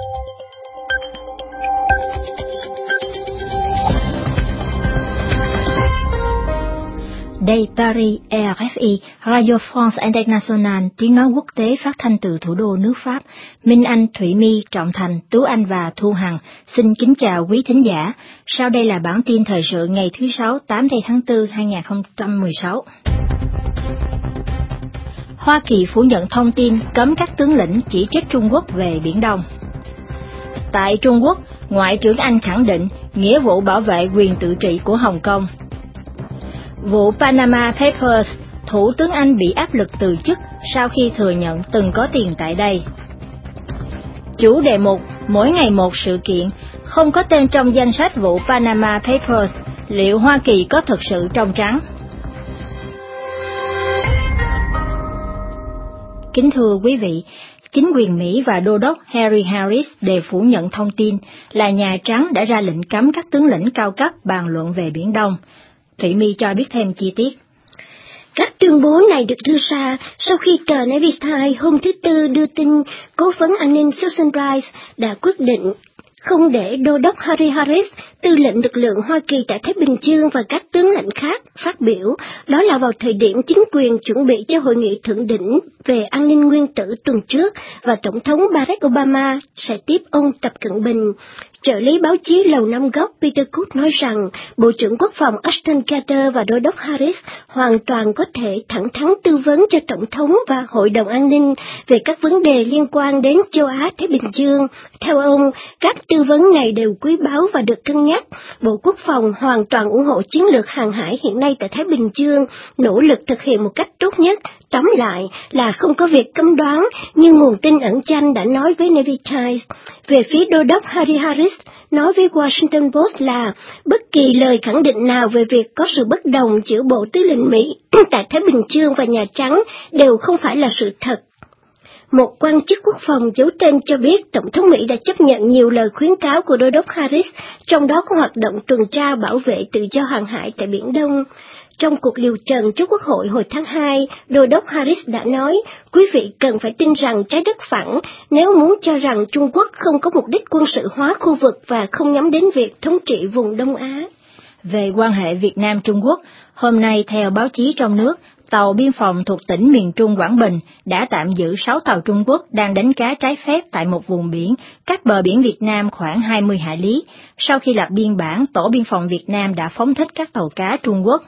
Đây Paris, RFI, Radio France International, tiếng nói quốc tế phát thanh từ thủ đô nước Pháp. Minh Anh, Thủy My, Trọng Thành, Tú Anh và Thu Hằng xin kính chào quý thính giả. Sau đây là bản tin thời sự ngày thứ Sáu, 8 tháng 4, 2016. Hoa Kỳ phủ nhận thông tin cấm các tướng lĩnh chỉ trích Trung Quốc về Biển Đông. Tại Trung Quốc, Ngoại trưởng Anh khẳng định nghĩa vụ bảo vệ quyền tự trị của Hồng Kông. Vụ Panama Papers, Thủ tướng Anh bị áp lực từ chức sau khi thừa nhận từng có tiền tại đây. Chủ đề mục mỗi ngày một sự kiện, không có tên trong danh sách vụ Panama Papers, liệu Hoa Kỳ có thực sự trong trắng? Kính thưa quý vị, chính quyền Mỹ và Đô đốc Harry Harris đều phủ nhận thông tin là Nhà Trắng đã ra lệnh cấm các tướng lĩnh cao cấp bàn luận về Biển Đông. Thủy My cho biết thêm chi tiết. Các tuyên bố này được đưa ra sau khi tờ Navy Times hôm thứ Tư đưa tin cố vấn an ninh Susan Rice đã quyết định không để Đô đốc Harry Harris, tư lệnh lực lượng Hoa Kỳ tại Thái Bình Dương và các tướng lãnh khác phát biểu, đó là vào thời điểm chính quyền chuẩn bị cho hội nghị thượng đỉnh về an ninh nguyên tử tuần trước và Tổng thống Barack Obama sẽ tiếp ông Tập Cận Bình. Trợ lý báo chí Lầu Năm Góc Peter Cook nói rằng Bộ trưởng Quốc phòng Ashton Carter và Đô đốc Harris hoàn toàn có thể thẳng thắn tư vấn cho Tổng thống và Hội đồng An ninh về các vấn đề liên quan đến châu Á-Thái Bình Dương. Theo ông, các tư vấn này đều quý báu và được cân nhắc. Bộ Quốc phòng hoàn toàn ủng hộ chiến lược hàng hải hiện nay tại Thái Bình Dương, nỗ lực thực hiện một cách tốt nhất. Tóm lại là không có việc cấm đoán, như nguồn tin ẩn danh đã nói với Navy Times. Về phía Đô đốc Harry Harris, nói với Washington Post là bất kỳ lời khẳng định nào về việc có sự bất đồng giữa Bộ Tư lệnh Mỹ tại Thái Bình Dương và Nhà Trắng đều không phải là sự thật. Một quan chức quốc phòng giấu tên cho biết Tổng thống Mỹ đã chấp nhận nhiều lời khuyến cáo của Đô đốc Harris, trong đó có hoạt động tuần tra bảo vệ tự do hàng hải tại Biển Đông. Trong cuộc điều trần trước Quốc hội hồi tháng 2, Đô đốc Harris đã nói, quý vị cần phải tin rằng trái đất phẳng nếu muốn cho rằng Trung Quốc không có mục đích quân sự hóa khu vực và không nhắm đến việc thống trị vùng Đông Á. Về quan hệ Việt Nam-Trung Quốc, hôm nay theo báo chí trong nước, tàu biên phòng thuộc tỉnh miền Trung Quảng Bình đã tạm giữ 6 tàu Trung Quốc đang đánh cá trái phép tại một vùng biển cách bờ biển Việt Nam khoảng 20 hải lý. Sau khi lập biên bản, Tổ biên phòng Việt Nam đã phóng thích các tàu cá Trung Quốc.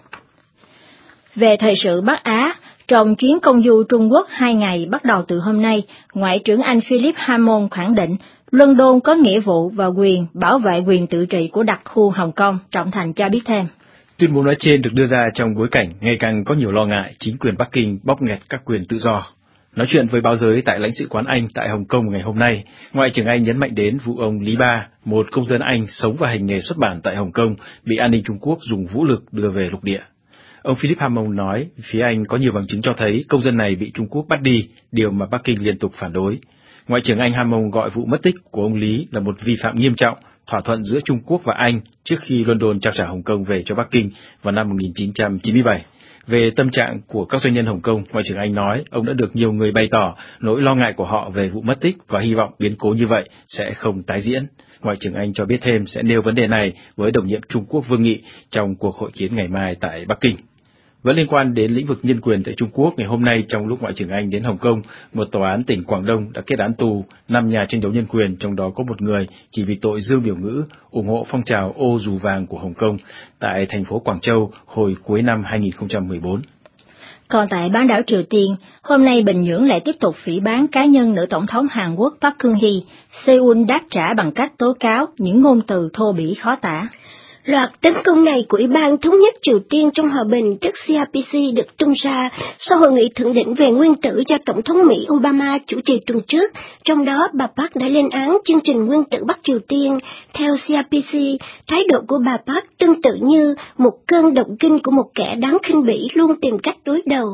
Về thời sự Bắc Á, trong chuyến công du Trung Quốc 2 ngày bắt đầu từ hôm nay, Ngoại trưởng Anh Philip Hammond khẳng định London có nghĩa vụ và quyền bảo vệ quyền tự trị của đặc khu Hồng Kông. Trọng Thành cho biết thêm. Tuyên bố nói trên được đưa ra trong bối cảnh ngày càng có nhiều lo ngại chính quyền Bắc Kinh bóp nghẹt các quyền tự do. Nói chuyện với báo giới tại lãnh sự quán Anh tại Hồng Kông ngày hôm nay, Ngoại trưởng Anh nhấn mạnh đến vụ ông Lý Ba, một công dân Anh sống và hành nghề xuất bản tại Hồng Kông, bị an ninh Trung Quốc dùng vũ lực đưa về lục địa. Ông Philip Hammond nói, phía Anh có nhiều bằng chứng cho thấy công dân này bị Trung Quốc bắt đi, điều mà Bắc Kinh liên tục phản đối. Ngoại trưởng Anh Hammond gọi vụ mất tích của ông Lý là một vi phạm nghiêm trọng, thỏa thuận giữa Trung Quốc và Anh trước khi London trao trả Hồng Kông về cho Bắc Kinh vào năm 1997. Về tâm trạng của các doanh nhân Hồng Kông, Ngoại trưởng Anh nói ông đã được nhiều người bày tỏ nỗi lo ngại của họ về vụ mất tích và hy vọng biến cố như vậy sẽ không tái diễn. Ngoại trưởng Anh cho biết thêm sẽ nêu vấn đề này với đồng nhiệm Trung Quốc Vương Nghị trong cuộc hội kiến ngày mai tại Bắc Kinh. Vẫn liên quan đến lĩnh vực nhân quyền tại Trung Quốc, ngày hôm nay trong lúc Ngoại trưởng Anh đến Hồng Kông, một tòa án tỉnh Quảng Đông đã kết án tù 5 nhà tranh đấu nhân quyền, trong đó có một người chỉ vì tội dương biểu ngữ ủng hộ phong trào ô dù vàng của Hồng Kông tại thành phố Quảng Châu hồi cuối năm 2014. Còn tại bán đảo Triều Tiên, hôm nay Bình Nhưỡng lại tiếp tục phỉ báng cá nhân nữ tổng thống Hàn Quốc Park Geun-hye. Seoul đáp trả bằng cách tố cáo những ngôn từ thô bỉ khó tả. Loạt tấn công này của Ủy ban Thống nhất Triều Tiên trong hòa bình, tức CRPC, được tung ra sau hội nghị thượng đỉnh về nguyên tử do Tổng thống Mỹ Obama chủ trì tuần trước. Trong đó, bà Park đã lên án chương trình nguyên tử Bắc Triều Tiên. Theo CRPC, thái độ của bà Park tương tự như một cơn động kinh của một kẻ đáng khinh bỉ luôn tìm cách đối đầu.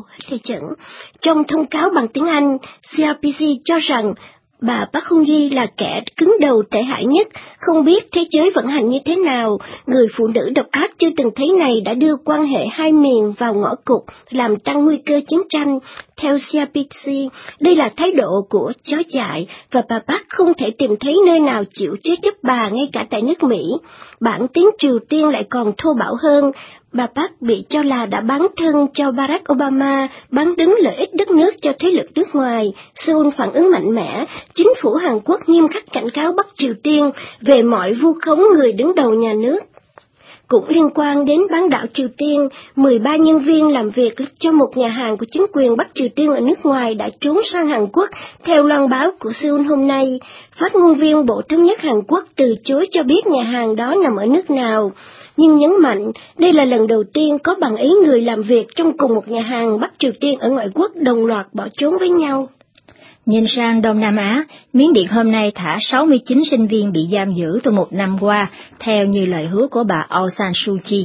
Trong thông cáo bằng tiếng Anh, CRPC cho rằng bà Park Geun-hye là kẻ cứng đầu tệ hại nhất, không biết thế giới vận hành như thế nào. Người phụ nữ độc ác chưa từng thấy này đã đưa quan hệ hai miền vào ngõ cụt, làm tăng nguy cơ chiến tranh. Theo CNBC, đây là thái độ của chó dại và bà Park không thể tìm thấy nơi nào chịu chứa chấp bà ngay cả tại nước Mỹ. Bản tiếng Triều Tiên lại còn thô bạo hơn. Bà Park bị cho là đã bán thân cho Barack Obama, bán đứng lợi ích đất nước cho thế lực nước ngoài. Seoul phản ứng mạnh mẽ, chính phủ Hàn Quốc nghiêm khắc cảnh cáo Bắc Triều Tiên về mọi vu khống người đứng đầu nhà nước. Cũng liên quan đến bán đảo Triều Tiên, 13 nhân viên làm việc cho một nhà hàng của chính quyền Bắc Triều Tiên ở nước ngoài đã trốn sang Hàn Quốc, theo loan báo của Seoul hôm nay. Phát ngôn viên Bộ Thống nhất Hàn Quốc từ chối cho biết nhà hàng đó nằm ở nước nào, nhưng nhấn mạnh đây là lần đầu tiên có bằng ấy người làm việc trong cùng một nhà hàng Bắc Triều Tiên ở ngoại quốc đồng loạt bỏ trốn với nhau. Nhìn sang Đông Nam Á, Miến Điện hôm nay thả 69 sinh viên bị giam giữ từ một năm qua, theo như lời hứa của bà Aung San Suu Kyi.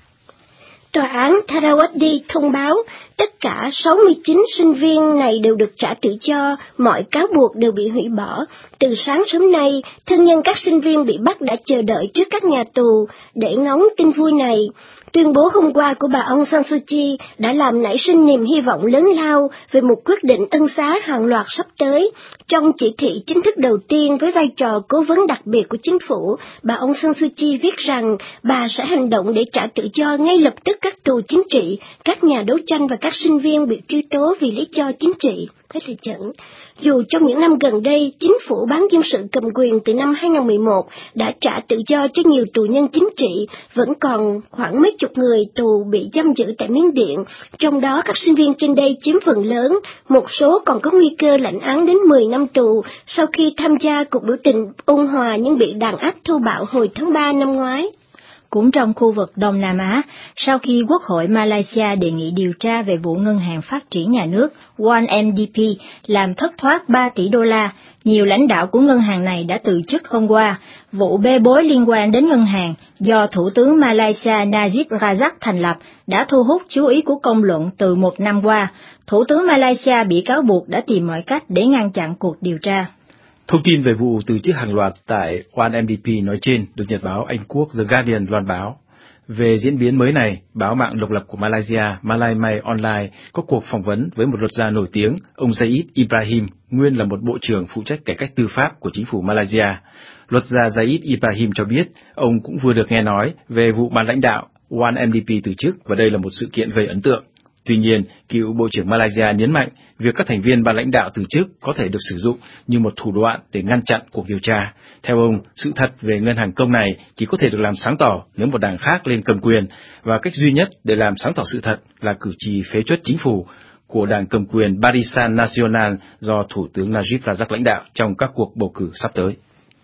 Tòa án Dharawadi thông báo tất cả 69 sinh viên này đều được trả tự do, mọi cáo buộc đều bị hủy bỏ. Từ sáng sớm nay, thân nhân các sinh viên bị bắt đã chờ đợi trước các nhà tù để ngóng tin vui này. Tuyên bố hôm qua của bà Aung San Suu Kyi đã làm nảy sinh niềm hy vọng lớn lao về một quyết định ân xá hàng loạt sắp tới. Trong chỉ thị chính thức đầu tiên với vai trò cố vấn đặc biệt của chính phủ, bà Aung San Suu Kyi viết rằng bà sẽ hành động để trả tự do ngay lập tức các tù chính trị, các nhà đấu tranh và các sinh viên bị truy tố vì lý do chính trị. Hết lời dẫn. Dù trong những năm gần đây, chính phủ bán dân sự cầm quyền từ năm 2011 đã trả tự do cho nhiều tù nhân chính trị, vẫn còn khoảng mấy chục người tù bị giam giữ tại Miến Điện, trong đó các sinh viên trên đây chiếm phần lớn, một số còn có nguy cơ lãnh án đến 10 năm tù sau khi tham gia cuộc biểu tình ôn hòa nhưng bị đàn áp thô bạo hồi tháng 3 năm ngoái. Cũng trong khu vực Đông Nam Á, sau khi Quốc hội Malaysia đề nghị điều tra về vụ ngân hàng phát triển nhà nước 1MDB làm thất thoát 3 tỷ đô la, nhiều lãnh đạo của ngân hàng này đã từ chức hôm qua. Vụ bê bối liên quan đến ngân hàng do Thủ tướng Malaysia Najib Razak thành lập đã thu hút chú ý của công luận từ một năm qua. Thủ tướng Malaysia bị cáo buộc đã tìm mọi cách để ngăn chặn cuộc điều tra. Thông tin về vụ từ chức hàng loạt tại 1MDB nói trên được nhật báo Anh Quốc The Guardian loan báo. Về diễn biến mới này, báo mạng độc lập của Malaysia Malay Mai Online có cuộc phỏng vấn với một luật gia nổi tiếng, ông Zahid Ibrahim, nguyên là một bộ trưởng phụ trách cải cách tư pháp của chính phủ Malaysia. Luật gia Zahid Ibrahim cho biết, ông cũng vừa được nghe nói về vụ ban lãnh đạo 1MDB từ chức và đây là một sự kiện gây ấn tượng. Tuy nhiên, cựu Bộ trưởng Malaysia nhấn mạnh việc các thành viên ban lãnh đạo từ chức có thể được sử dụng như một thủ đoạn để ngăn chặn cuộc điều tra. Theo ông, sự thật về ngân hàng công này chỉ có thể được làm sáng tỏ nếu một đảng khác lên cầm quyền, và cách duy nhất để làm sáng tỏ sự thật là cử tri phế truất chính phủ của đảng cầm quyền Barisan Nasional do Thủ tướng Najib Razak lãnh đạo trong các cuộc bầu cử sắp tới.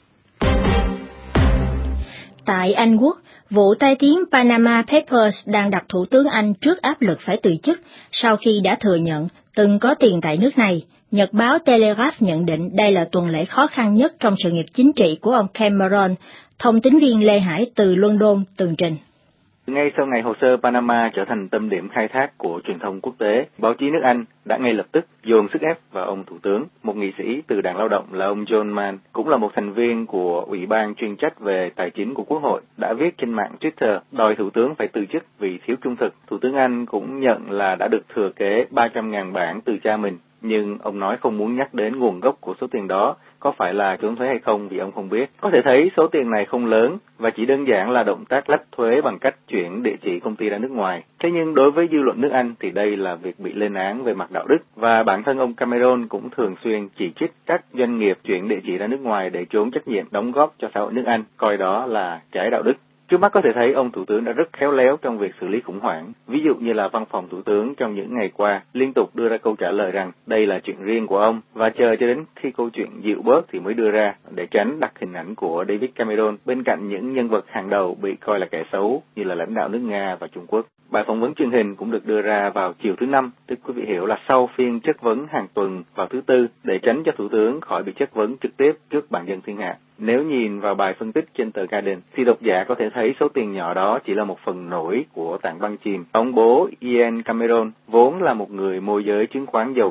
Tại Anh Quốc, vụ tai tiếng Panama Papers đang đặt Thủ tướng Anh trước áp lực phải từ chức sau khi đã thừa nhận từng có tiền tại nước này. Nhật báo Telegraph nhận định đây là tuần lễ khó khăn nhất trong sự nghiệp chính trị của ông Cameron. Thông tín viên Lê Hải từ London tường trình. Ngay sau ngày hồ sơ Panama trở thành tâm điểm khai thác của truyền thông quốc tế, báo chí nước Anh đã ngay lập tức dồn sức ép vào ông Thủ tướng. Một nghị sĩ từ Đảng Lao động là ông John Mann, cũng là một thành viên của Ủy ban chuyên trách về tài chính của Quốc hội, đã viết trên mạng Twitter đòi Thủ tướng phải từ chức vì thiếu trung thực. Thủ tướng Anh cũng nhận là đã được thừa kế 300.000 bảng từ cha mình, nhưng ông nói không muốn nhắc đến nguồn gốc của số tiền đó, có phải là trốn thuế hay không vì ông không biết. Có thể thấy số tiền này không lớn và chỉ đơn giản là động tác lách thuế bằng cách chuyển địa chỉ công ty ra nước ngoài. Thế nhưng đối với dư luận nước Anh thì đây là việc bị lên án về mặt đạo đức, và bản thân ông Cameron cũng thường xuyên chỉ trích các doanh nghiệp chuyển địa chỉ ra nước ngoài để trốn trách nhiệm đóng góp cho xã hội nước Anh, coi đó là trái đạo đức. Trước mắt có thể thấy ông Thủ tướng đã rất khéo léo trong việc xử lý khủng hoảng. Ví dụ như là văn phòng Thủ tướng trong những ngày qua liên tục đưa ra câu trả lời rằng đây là chuyện riêng của ông, và chờ cho đến khi câu chuyện dịu bớt thì mới đưa ra, để tránh đặt hình ảnh của David Cameron bên cạnh những nhân vật hàng đầu bị coi là kẻ xấu như là lãnh đạo nước Nga và Trung Quốc. Bài phỏng vấn truyền hình cũng được đưa ra vào chiều thứ Năm, tức quý vị hiểu là sau phiên chất vấn hàng tuần vào thứ Tư, để tránh cho Thủ tướng khỏi bị chất vấn trực tiếp trước bàn dân thiên hạ. Nếu nhìn vào bài phân tích trên tờ Guardian, thì độc giả có thể thấy số tiền nhỏ đó chỉ là một phần nổi của tảng băng chìm. Ông bố Ian Cameron vốn là một người môi giới chứng khoán giàu có,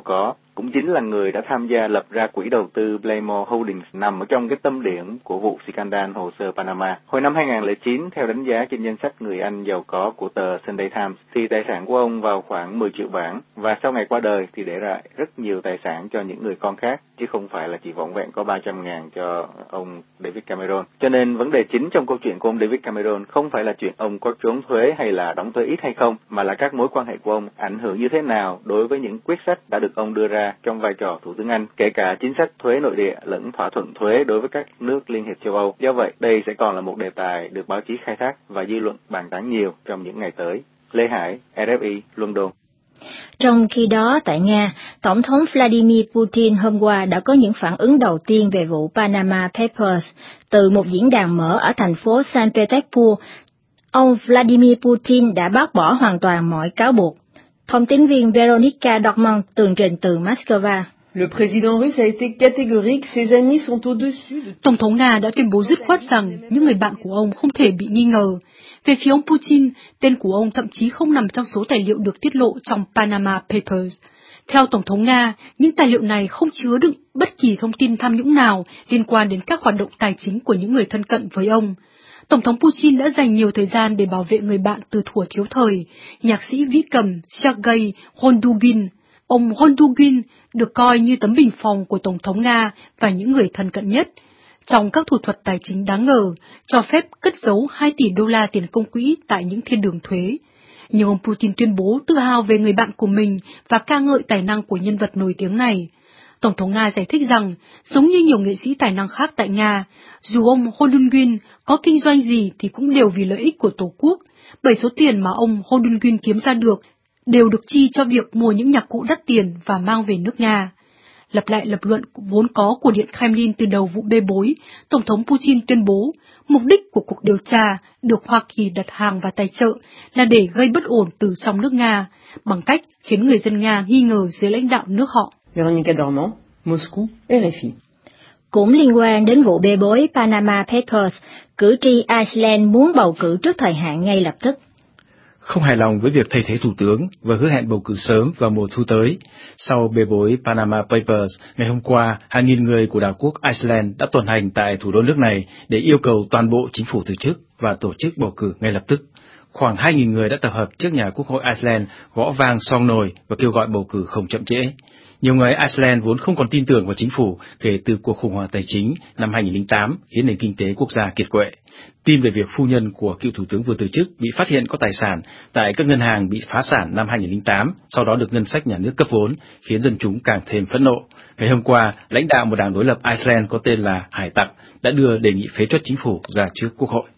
cũng chính là người đã tham gia lập ra quỹ đầu tư Blackmore Holdings nằm ở trong cái tâm điểm của vụ scandal hồ sơ Panama. Hồi năm 2009, theo đánh giá trên danh sách người Anh giàu có của tờ Sunday Times, thì tài sản của ông vào khoảng 10 triệu bảng, và sau ngày qua đời thì để lại rất nhiều tài sản cho những người con khác, chứ không phải là chỉ vỏn vẹn có 300.000 cho ông David Cameron. Cho nên vấn đề chính trong câu chuyện của ông David Cameron không phải là chuyện ông có trốn thuế hay là đóng thuế ít hay không, mà là các mối quan hệ của ông ảnh hưởng như thế nào đối với những quyết sách đã được ông đưa ra trong vai trò Thủ tướng Anh, kể cả chính sách thuế nội địa lẫn thỏa thuận thuế đối với các nước Liên hiệp châu Âu. Do vậy, đây sẽ còn là một đề tài được báo chí khai thác và dư luận bàn tán nhiều trong những ngày tới. Lê Hải, RFI, London. Trong khi đó, tại Nga, Tổng thống Vladimir Putin hôm qua đã có những phản ứng đầu tiên về vụ Panama Papers từ một diễn đàn mở ở thành phố Saint Petersburg. Ông Vladimir Putin đã bác bỏ hoàn toàn mọi cáo buộc. Thông tín viên Veronica Dortmund tường trình từ Moscow. Le président russe a été catégorique, ses amis sont au-dessus de... Tổng thống Nga đã tuyên bố dứt khoát rằng những người bạn của ông không thể bị nghi ngờ. Về phía ông Putin, tên của ông thậm chí không nằm trong số tài liệu được tiết lộ trong Panama Papers. Theo Tổng thống Nga, những tài liệu này không chứa đựng bất kỳ thông tin tham nhũng nào liên quan đến các hoạt động tài chính của những người thân cận với ông. Tổng thống Putin đã dành nhiều thời gian để bảo vệ người bạn từ thuở thiếu thời, nhạc sĩ vĩ cầm Sergei Rondugin. Ông Rondugin được coi như tấm bình phòng của Tổng thống Nga và những người thân cận nhất. Trong các thủ thuật tài chính đáng ngờ, cho phép cất giấu 2 tỷ đô la tiền công quỹ tại những thiên đường thuế. Nhưng ông Putin tuyên bố tự hào về người bạn của mình và ca ngợi tài năng của nhân vật nổi tiếng này. Tổng thống Nga giải thích rằng, giống như nhiều nghệ sĩ tài năng khác tại Nga, dù ông Rondugin có kinh doanh gì thì cũng đều vì lợi ích của Tổ quốc, bởi số tiền mà ông Rondugin kiếm ra được đều được chi cho việc mua những nhạc cụ đắt tiền và mang về nước Nga. Lặp lại lập luận vốn có của Điện Kremlin từ đầu vụ bê bối, Tổng thống Putin tuyên bố mục đích của cuộc điều tra được Hoa Kỳ đặt hàng và tài trợ là để gây bất ổn từ trong nước Nga, bằng cách khiến người dân Nga nghi ngờ dưới lãnh đạo nước họ. Veronica Dortmund, Moscou, RFI. Cũng liên quan đến vụ bê bối Panama Papers, cử tri Iceland muốn bầu cử trước thời hạn ngay lập tức. Không hài lòng với việc thay thế thủ tướng và hứa hẹn bầu cử sớm vào mùa thu tới. Sau bê bối Panama Papers, ngày hôm qua, hàng nghìn người của đảo quốc Iceland đã tuần hành tại thủ đô nước này để yêu cầu toàn bộ chính phủ từ chức và tổ chức bầu cử ngay lập tức. Khoảng 2.000 người đã tập hợp trước nhà Quốc hội Iceland, gõ vang song nồi và kêu gọi bầu cử không chậm trễ. Nhiều người Iceland vốn không còn tin tưởng vào chính phủ kể từ cuộc khủng hoảng tài chính năm 2008 khiến nền kinh tế quốc gia kiệt quệ. Tin về việc phu nhân của cựu thủ tướng vừa từ chức bị phát hiện có tài sản tại các ngân hàng bị phá sản năm 2008, sau đó được ngân sách nhà nước cấp vốn, khiến dân chúng càng thêm phẫn nộ. Ngày hôm qua, lãnh đạo một đảng đối lập Iceland có tên là Hải tặc đã đưa đề nghị phế truất chính phủ ra trước Quốc hội.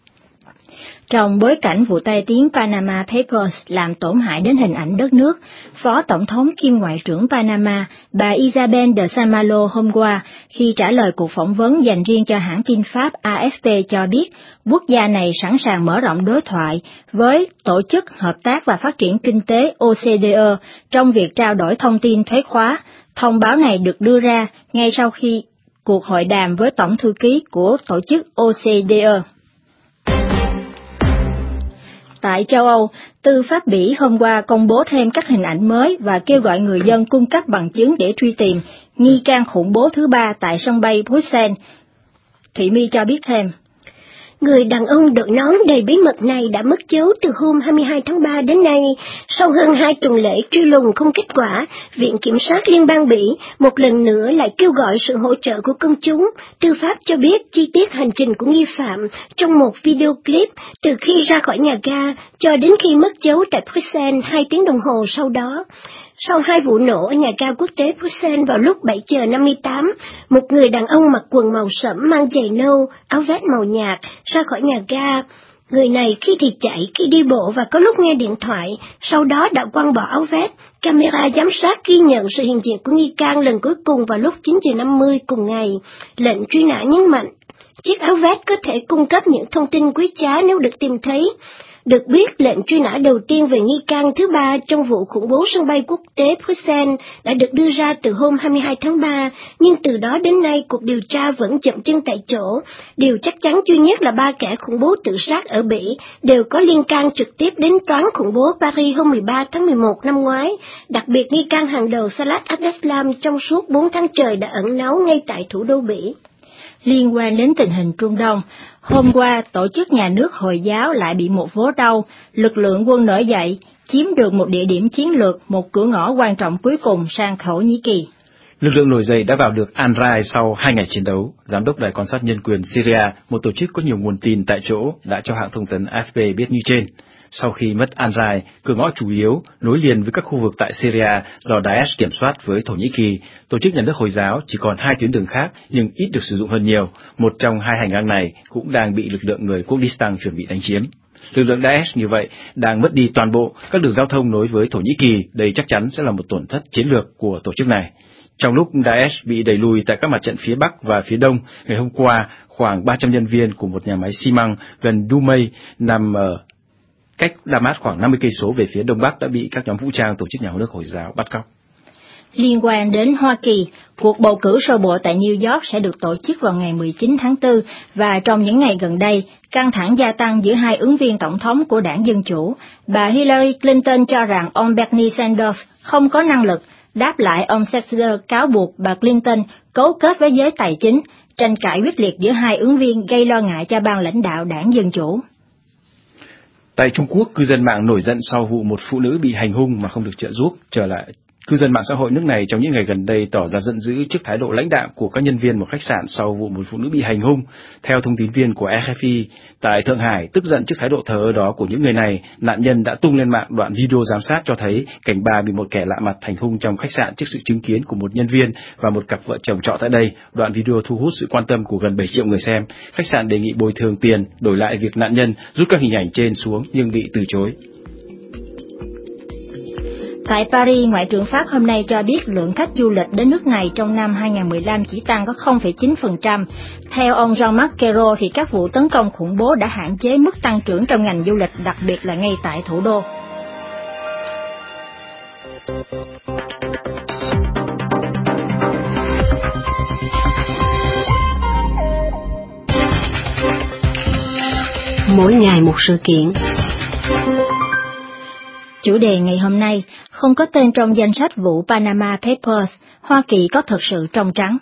Trong bối cảnh vụ tai tiếng Panama Papers làm tổn hại đến hình ảnh đất nước, Phó Tổng thống kiêm Ngoại trưởng Panama, bà Isabel de Saint-Malo hôm qua, khi trả lời cuộc phỏng vấn dành riêng cho hãng tin Pháp AFP cho biết, quốc gia này sẵn sàng mở rộng đối thoại với Tổ chức Hợp tác và Phát triển Kinh tế OCDE trong việc trao đổi thông tin thuế khóa. Thông báo này được đưa ra ngay sau khi cuộc hội đàm với Tổng thư ký của Tổ chức OCDE. Tại châu Âu, Tư pháp Bỉ hôm qua công bố thêm các hình ảnh mới và kêu gọi người dân cung cấp bằng chứng để truy tìm nghi can khủng bố thứ 3 tại sân bay Bruxelles. Thủy My cho biết thêm. Người đàn ông đội nón đầy bí mật này đã mất dấu từ hôm 22 tháng 3 đến nay. Sau hơn 2 tuần lễ truy lùng không kết quả, Viện Kiểm sát Liên bang Bỉ một lần nữa lại kêu gọi sự hỗ trợ của công chúng. Tư pháp cho biết chi tiết hành trình của nghi phạm trong một video clip từ khi ra khỏi nhà ga cho đến khi mất dấu tại Bruxelles 2 tiếng đồng hồ sau đó. Sau 2 vụ nổ ở nhà ga quốc tế Bruxelles vào lúc 7 giờ 58, một người đàn ông mặc quần màu sẫm mang giày nâu, áo vest màu nhạt ra khỏi nhà ga. Người này khi thì chạy, khi đi bộ và có lúc nghe điện thoại, sau đó đã quăng bỏ áo vest. Camera giám sát ghi nhận sự hiện diện của nghi can lần cuối cùng vào lúc 9 giờ 50 cùng ngày. Lệnh truy nã nhấn mạnh, chiếc áo vest có thể cung cấp những thông tin quý giá nếu được tìm thấy. Được biết, lệnh truy nã đầu tiên về nghi can thứ ba trong vụ khủng bố sân bay quốc tế Bruxelles đã được đưa ra từ hôm 22 tháng 3, nhưng từ đó đến nay cuộc điều tra vẫn chậm chân tại chỗ. Điều chắc chắn duy nhất là 3 kẻ khủng bố tự sát ở Bỉ đều có liên can trực tiếp đến toán khủng bố Paris hôm 13 tháng 11 năm ngoái. Đặc biệt, nghi can hàng đầu Salah Abdeslam trong suốt 4 tháng trời đã ẩn náu ngay tại thủ đô Bỉ. Liên quan đến tình hình Trung Đông, hôm qua tổ chức nhà nước Hồi giáo lại bị một vố đau, lực lượng quân nổi dậy, chiếm được một địa điểm chiến lược, một cửa ngõ quan trọng cuối cùng sang Thổ Nhĩ Kỳ. Lực lượng nổi dậy đã vào được Al-Rai sau 2 ngày chiến đấu. Giám đốc Đài quan sát nhân quyền Syria, một tổ chức có nhiều nguồn tin tại chỗ, đã cho hãng thông tấn AFP biết như trên. Sau khi mất Al-Rai, cửa ngõ chủ yếu nối liền với các khu vực tại Syria do Daesh kiểm soát với Thổ Nhĩ Kỳ, tổ chức nhà nước Hồi giáo chỉ còn 2 tuyến đường khác nhưng ít được sử dụng hơn nhiều. Một trong 2 hành lang này cũng đang bị lực lượng người Kurdistan chuẩn bị đánh chiếm. Lực lượng Daesh như vậy đang mất đi toàn bộ các đường giao thông nối với Thổ Nhĩ Kỳ, đây chắc chắn sẽ là một tổn thất chiến lược của tổ chức này. Trong lúc Daesh bị đẩy lùi tại các mặt trận phía Bắc và phía Đông, ngày hôm qua, khoảng 300 nhân viên của một nhà máy xi măng gần Dumail nằm ở cách Damas khoảng 50 cây số về phía Đông Bắc đã bị các nhóm vũ trang tổ chức nhà nước Hồi giáo bắt cóc. Liên quan đến Hoa Kỳ, cuộc bầu cử sơ bộ tại New York sẽ được tổ chức vào ngày 19 tháng 4 và trong những ngày gần đây, căng thẳng gia tăng giữa 2 ứng viên tổng thống của đảng Dân Chủ. Bà Hillary Clinton cho rằng ông Bernie Sanders không có năng lực, đáp lại ông Sanders cáo buộc bà Clinton cấu kết với giới tài chính. Tranh cãi quyết liệt giữa 2 ứng viên gây lo ngại cho ban lãnh đạo đảng Dân Chủ. Tại Trung Quốc, cư dân mạng nổi giận sau vụ một phụ nữ bị hành hung mà không được trợ giúp trở lại. Cư dân mạng xã hội nước này trong những ngày gần đây tỏ ra giận dữ trước thái độ lãnh đạm của các nhân viên một khách sạn sau vụ một phụ nữ bị hành hung. Theo thông tin viên của RFI, tại Thượng Hải, tức giận trước thái độ thờ ơ đó của những người này, nạn nhân đã tung lên mạng đoạn video giám sát cho thấy cảnh bà bị một kẻ lạ mặt hành hung trong khách sạn trước sự chứng kiến của một nhân viên và một cặp vợ chồng trọ tại đây. Đoạn video thu hút sự quan tâm của gần 7 triệu người xem. Khách sạn đề nghị bồi thường tiền đổi lại việc nạn nhân rút các hình ảnh trên xuống nhưng bị từ chối. Tại Paris, Ngoại trưởng Pháp hôm nay cho biết lượng khách du lịch đến nước này trong năm 2015 chỉ tăng có 0,9%. Theo ông Jean-Marc Ayrault thì các vụ tấn công khủng bố đã hạn chế mức tăng trưởng trong ngành du lịch, đặc biệt là ngay tại thủ đô. Mỗi ngày một sự kiện. Chủ đề ngày hôm nay, không có tên trong danh sách vụ Panama Papers, Hoa Kỳ có thực sự trong trắng.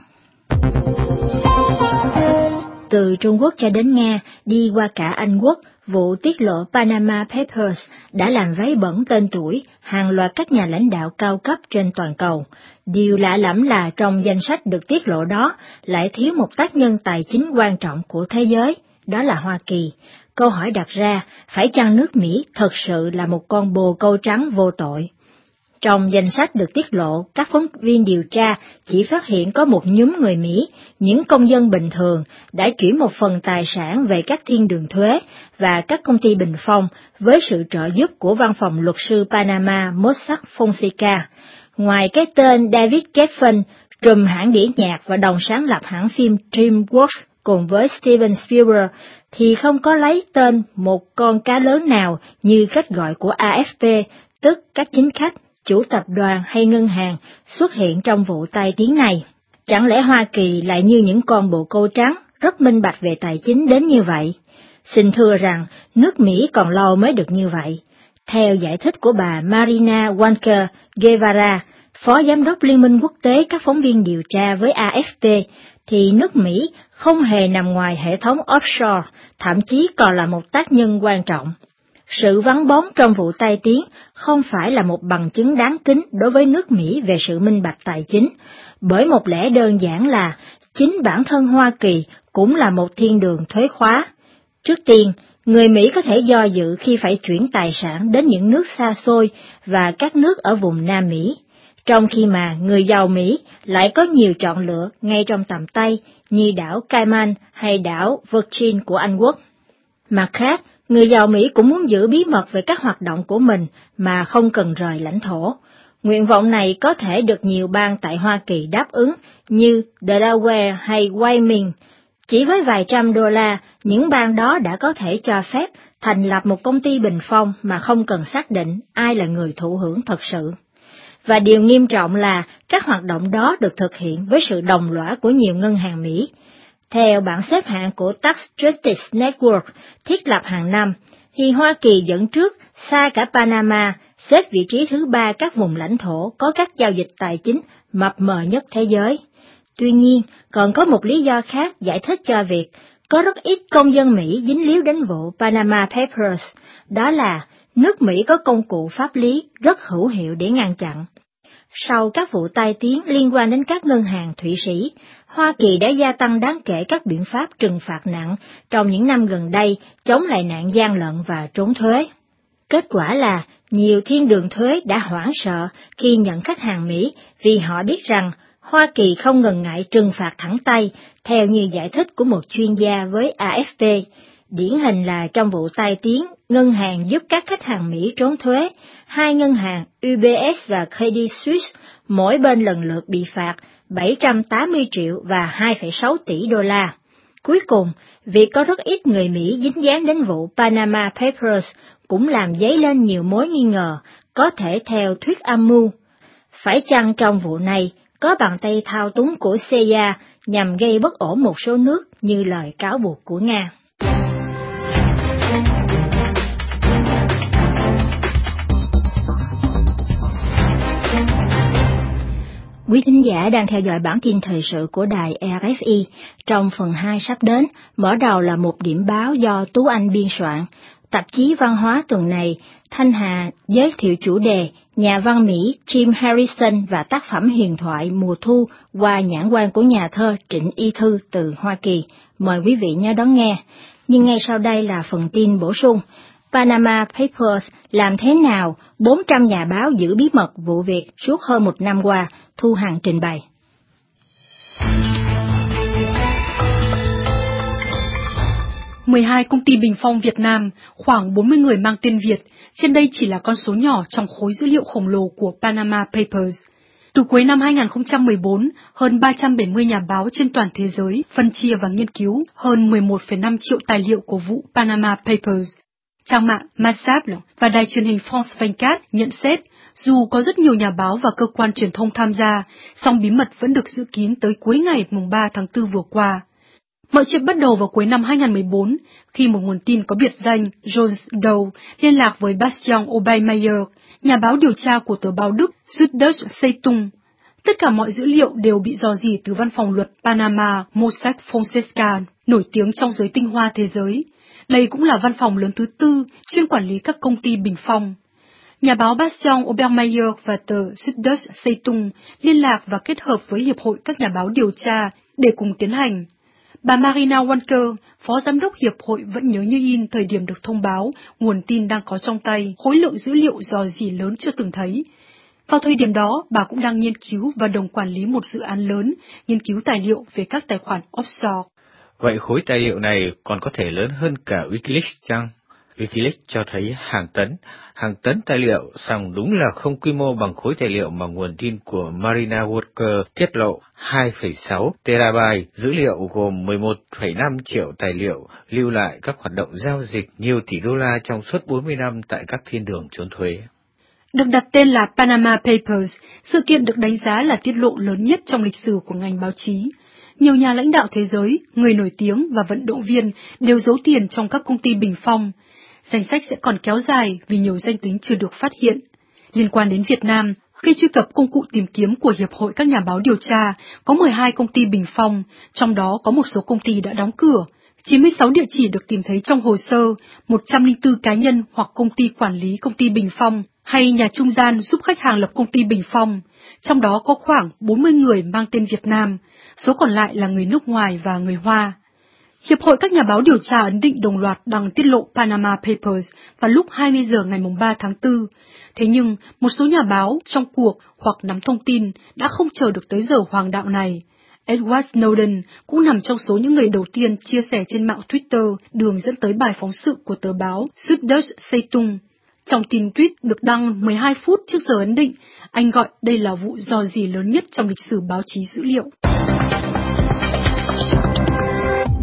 Từ Trung Quốc cho đến Nga, đi qua cả Anh Quốc, vụ tiết lộ Panama Papers đã làm váy bẩn tên tuổi hàng loạt các nhà lãnh đạo cao cấp trên toàn cầu. Điều lạ lẫm là trong danh sách được tiết lộ đó lại thiếu một tác nhân tài chính quan trọng của thế giới, đó là Hoa Kỳ. Câu hỏi đặt ra, phải chăng nước Mỹ thật sự là một con bồ câu trắng vô tội? Trong danh sách được tiết lộ, các phóng viên điều tra chỉ phát hiện có một nhóm người Mỹ, những công dân bình thường, đã chuyển một phần tài sản về các thiên đường thuế và các công ty bình phong với sự trợ giúp của văn phòng luật sư Panama Mossack Fonseca. Ngoài cái tên David Geffen, trùm hãng đĩa nhạc và đồng sáng lập hãng phim DreamWorks cùng với Steven Spielberg, thì không có lấy tên một con cá lớn nào như cách gọi của AFP, tức các chính khách, chủ tập đoàn hay ngân hàng xuất hiện trong vụ tai tiếng này. Chẳng lẽ Hoa Kỳ lại như những con bồ câu trắng, rất minh bạch về tài chính đến như vậy? Xin thưa rằng, nước Mỹ còn lâu mới được như vậy. Theo giải thích của bà Marina Walker Guevara, Phó Giám đốc Liên minh Quốc tế các phóng viên điều tra với AFP, thì nước Mỹ không hề nằm ngoài hệ thống offshore, thậm chí còn là một tác nhân quan trọng. Sự vắng bóng trong vụ tai tiếng không phải là một bằng chứng đáng kính đối với nước Mỹ về sự minh bạch tài chính, bởi một lẽ đơn giản là chính bản thân Hoa Kỳ cũng là một thiên đường thuế khóa. Trước tiên, người Mỹ có thể do dự khi phải chuyển tài sản đến những nước xa xôi và các nước ở vùng Nam Mỹ, trong khi mà người giàu Mỹ lại có nhiều chọn lựa ngay trong tầm tay như đảo Cayman hay đảo Virgin của Anh Quốc. Mặt khác, người giàu Mỹ cũng muốn giữ bí mật về các hoạt động của mình mà không cần rời lãnh thổ. Nguyện vọng này có thể được nhiều bang tại Hoa Kỳ đáp ứng như Delaware hay Wyoming. Chỉ với vài trăm đô la, những bang đó đã có thể cho phép thành lập một công ty bình phong mà không cần xác định ai là người thụ hưởng thật sự. Và điều nghiêm trọng là các hoạt động đó được thực hiện với sự đồng lõa của nhiều ngân hàng Mỹ. Theo bảng xếp hạng của Tax Justice Network thiết lập hàng năm, thì Hoa Kỳ dẫn trước xa cả Panama, xếp vị trí thứ 3 các vùng lãnh thổ có các giao dịch tài chính mập mờ nhất thế giới. Tuy nhiên, còn có một lý do khác giải thích cho việc có rất ít công dân Mỹ dính líu đến vụ Panama Papers, đó là nước Mỹ có công cụ pháp lý rất hữu hiệu để ngăn chặn. Sau các vụ tai tiếng liên quan đến các ngân hàng Thụy Sĩ, Hoa Kỳ đã gia tăng đáng kể các biện pháp trừng phạt nặng trong những năm gần đây chống lại nạn gian lận và trốn thuế. Kết quả là nhiều thiên đường thuế đã hoảng sợ khi nhận khách hàng Mỹ vì họ biết rằng Hoa Kỳ không ngần ngại trừng phạt thẳng tay, theo như giải thích của một chuyên gia với AFP. Điển hình là trong vụ tai tiếng ngân hàng giúp các khách hàng Mỹ trốn thuế, hai ngân hàng UBS và Credit Suisse mỗi bên lần lượt bị phạt 780 triệu và 2,6 tỷ đô la. Cuối cùng, việc có rất ít người Mỹ dính dáng đến vụ Panama Papers cũng làm dấy lên nhiều mối nghi ngờ, có thể theo thuyết âm mưu. Phải chăng trong vụ này có bàn tay thao túng của CIA nhằm gây bất ổn một số nước như lời cáo buộc của Nga? Quý thính giả đang theo dõi bản tin thời sự của đài RFI. Trong phần 2 sắp đến, mở đầu là một điểm báo do Tú Anh biên soạn. Tạp chí văn hóa tuần này, Thanh Hà giới thiệu chủ đề nhà văn Mỹ Jim Harrison và tác phẩm huyền thoại Mùa Thu qua nhãn quan của nhà thơ Trịnh Y Thư từ Hoa Kỳ. Mời quý vị nhớ đón nghe. Nhưng ngay sau đây là phần tin bổ sung. Panama Papers làm thế nào 400 nhà báo giữ bí mật vụ việc suốt hơn một năm qua, Thu Hằng trình bày. "12 công ty bình phong Việt Nam, khoảng 40 người mang tên Việt, trên đây chỉ là con số nhỏ trong khối dữ liệu khổng lồ của Panama Papers. Từ cuối năm 2014, hơn 370 nhà báo trên toàn thế giới phân chia và nghiên cứu hơn 11,5 triệu tài liệu của vụ Panama Papers. Trang mạng Massable và đài truyền hình France 24 nhận xét, dù có rất nhiều nhà báo và cơ quan truyền thông tham gia, song bí mật vẫn được giữ kín tới cuối ngày 3 tháng 4 vừa qua. Mọi chuyện bắt đầu vào cuối năm 2014, khi một nguồn tin có biệt danh Jones Doe liên lạc với Bastian Obermeier, nhà báo điều tra của tờ báo Đức Süddeutsche Zeitung. Tất cả mọi dữ liệu đều bị rò rỉ từ văn phòng luật Panama Mossack Fonseca, nổi tiếng trong giới tinh hoa thế giới. Đây cũng là văn phòng lớn thứ 4 chuyên quản lý các công ty bình phong. Nhà báo Bastian Obermeier và tờ Süddeutsche Zeitung liên lạc và kết hợp với Hiệp hội các nhà báo điều tra để cùng tiến hành. Bà Marina Wanker, phó giám đốc Hiệp hội vẫn nhớ như in thời điểm được thông báo nguồn tin đang có trong tay khối lượng dữ liệu rò rỉ lớn chưa từng thấy. Vào thời điểm đó, bà cũng đang nghiên cứu và đồng quản lý một dự án lớn, nghiên cứu tài liệu về các tài khoản offshore. Vậy khối tài liệu này còn có thể lớn hơn cả Wikileaks chăng? Wikileaks cho thấy hàng tấn tài liệu, song đúng là không quy mô bằng khối tài liệu mà nguồn tin của Marina Walker tiết lộ 2,6 terabyte dữ liệu gồm 11,5 triệu tài liệu lưu lại các hoạt động giao dịch nhiều tỷ đô la trong suốt 40 năm tại các thiên đường trốn thuế. Được đặt tên là Panama Papers, sự kiện được đánh giá là tiết lộ lớn nhất trong lịch sử của ngành báo chí. Nhiều nhà lãnh đạo thế giới, người nổi tiếng và vận động viên đều giấu tiền trong các công ty bình phong. Danh sách sẽ còn kéo dài vì nhiều danh tính chưa được phát hiện. Liên quan đến Việt Nam, khi truy cập công cụ tìm kiếm của Hiệp hội các nhà báo điều tra, có 12 công ty bình phong, trong đó có một số công ty đã đóng cửa. 96 địa chỉ được tìm thấy trong hồ sơ, 104 cá nhân hoặc công ty quản lý công ty bình phong, hay nhà trung gian giúp khách hàng lập công ty bình phong. Trong đó có khoảng 40 người mang tên Việt Nam, số còn lại là người nước ngoài và người Hoa. Hiệp hội các nhà báo điều tra ấn định đồng loạt đăng tiết lộ Panama Papers vào lúc 20 giờ ngày 3 tháng 4. Thế nhưng, một số nhà báo trong cuộc hoặc nắm thông tin đã không chờ được tới giờ hoàng đạo này. Edward Snowden cũng nằm trong số những người đầu tiên chia sẻ trên mạng Twitter đường dẫn tới bài phóng sự của tờ báo Süddeutsche Zeitung. Trong tin tweet được đăng 12 phút trước giờ ấn định, anh gọi đây là vụ rò rỉ lớn nhất trong lịch sử báo chí dữ liệu.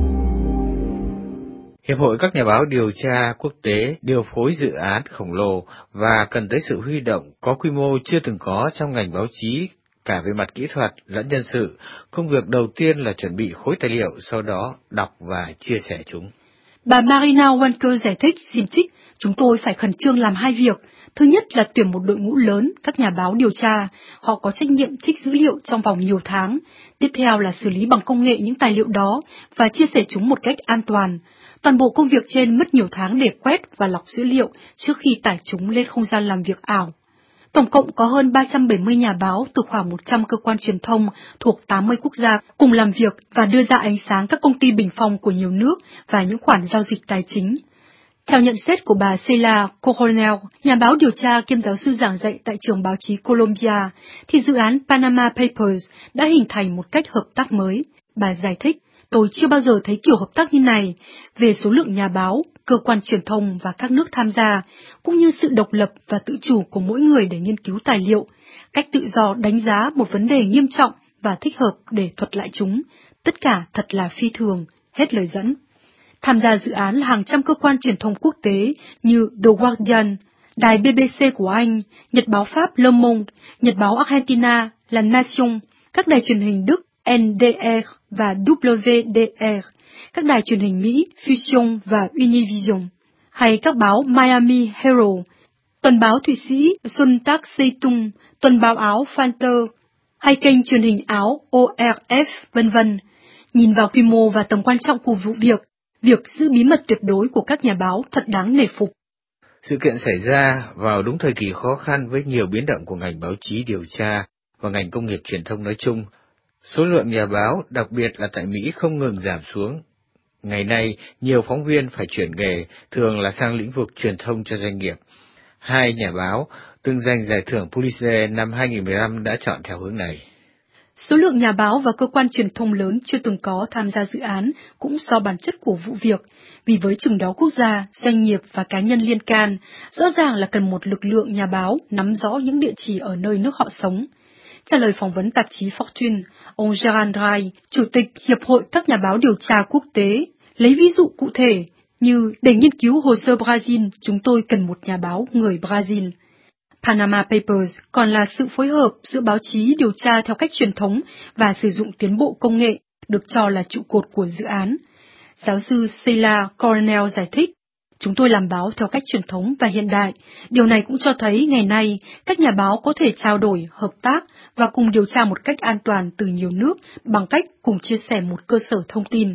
Hiệp hội các nhà báo điều tra quốc tế điều phối dự án khổng lồ và cần tới sự huy động có quy mô chưa từng có trong ngành báo chí, cả về mặt kỹ thuật lẫn nhân sự. Công việc đầu tiên là chuẩn bị khối tài liệu, sau đó đọc và chia sẻ chúng. Bà Marina Wanker giải thích, xin trích, chúng tôi phải khẩn trương làm hai việc. Thứ nhất là tuyển một đội ngũ lớn, các nhà báo điều tra, họ có trách nhiệm trích dữ liệu trong vòng nhiều tháng. Tiếp theo là xử lý bằng công nghệ những tài liệu đó và chia sẻ chúng một cách an toàn. Toàn bộ công việc trên mất nhiều tháng để quét và lọc dữ liệu trước khi tải chúng lên không gian làm việc ảo. Tổng cộng có hơn 370 nhà báo từ khoảng 100 cơ quan truyền thông thuộc 80 quốc gia cùng làm việc và đưa ra ánh sáng các công ty bình phong của nhiều nước và những khoản giao dịch tài chính. Theo nhận xét của bà Sheila Coronel, nhà báo điều tra kiêm giáo sư giảng dạy tại trường báo chí Columbia, thì dự án Panama Papers đã hình thành một cách hợp tác mới. Bà giải thích, tôi chưa bao giờ thấy kiểu hợp tác như này, về số lượng nhà báo, cơ quan truyền thông và các nước tham gia, cũng như sự độc lập và tự chủ của mỗi người để nghiên cứu tài liệu, cách tự do đánh giá một vấn đề nghiêm trọng và thích hợp để thuật lại chúng. Tất cả thật là phi thường, hết lời dẫn. Tham gia dự án là hàng trăm cơ quan truyền thông quốc tế như The Guardian, đài BBC của Anh, nhật báo Pháp Le Monde, nhật báo Argentina La Nation, các đài truyền hình Đức NDR và WDR, các đài truyền hình Mỹ Fusion và Univision, hay các báo Miami Herald, tuần báo Thụy Sĩ Sonntag Zeitung, tuần báo Áo Falter, hay kênh truyền hình Áo ORF, vân vân. Nhìn vào quy mô và tầm quan trọng của vụ việc giữ bí mật tuyệt đối của các nhà báo thật đáng nể phục. Sự kiện xảy ra vào đúng thời kỳ khó khăn với nhiều biến động của ngành báo chí điều tra và ngành công nghiệp truyền thông nói chung. Số lượng nhà báo, đặc biệt là tại Mỹ, không ngừng giảm xuống. Ngày nay, nhiều phóng viên phải chuyển nghề, thường là sang lĩnh vực truyền thông cho doanh nghiệp. Hai nhà báo từng giành giải thưởng Pulitzer năm 2015 đã chọn theo hướng này. Số lượng nhà báo và cơ quan truyền thông lớn chưa từng có tham gia dự án cũng do bản chất của vụ việc, vì với chừng đó quốc gia, doanh nghiệp và cá nhân liên can, rõ ràng là cần một lực lượng nhà báo nắm rõ những địa chỉ ở nơi nước họ sống. Trả lời phỏng vấn tạp chí Fortune, ông Gerard Drey, Chủ tịch Hiệp hội các nhà báo điều tra quốc tế, lấy ví dụ cụ thể như để nghiên cứu hồ sơ Brazil, chúng tôi cần một nhà báo người Brazil. Panama Papers còn là sự phối hợp giữa báo chí điều tra theo cách truyền thống và sử dụng tiến bộ công nghệ, được cho là trụ cột của dự án. Giáo sư Sheila Coronel giải thích, chúng tôi làm báo theo cách truyền thống và hiện đại. Điều này cũng cho thấy ngày nay các nhà báo có thể trao đổi, hợp tác và cùng điều tra một cách an toàn từ nhiều nước bằng cách cùng chia sẻ một cơ sở thông tin.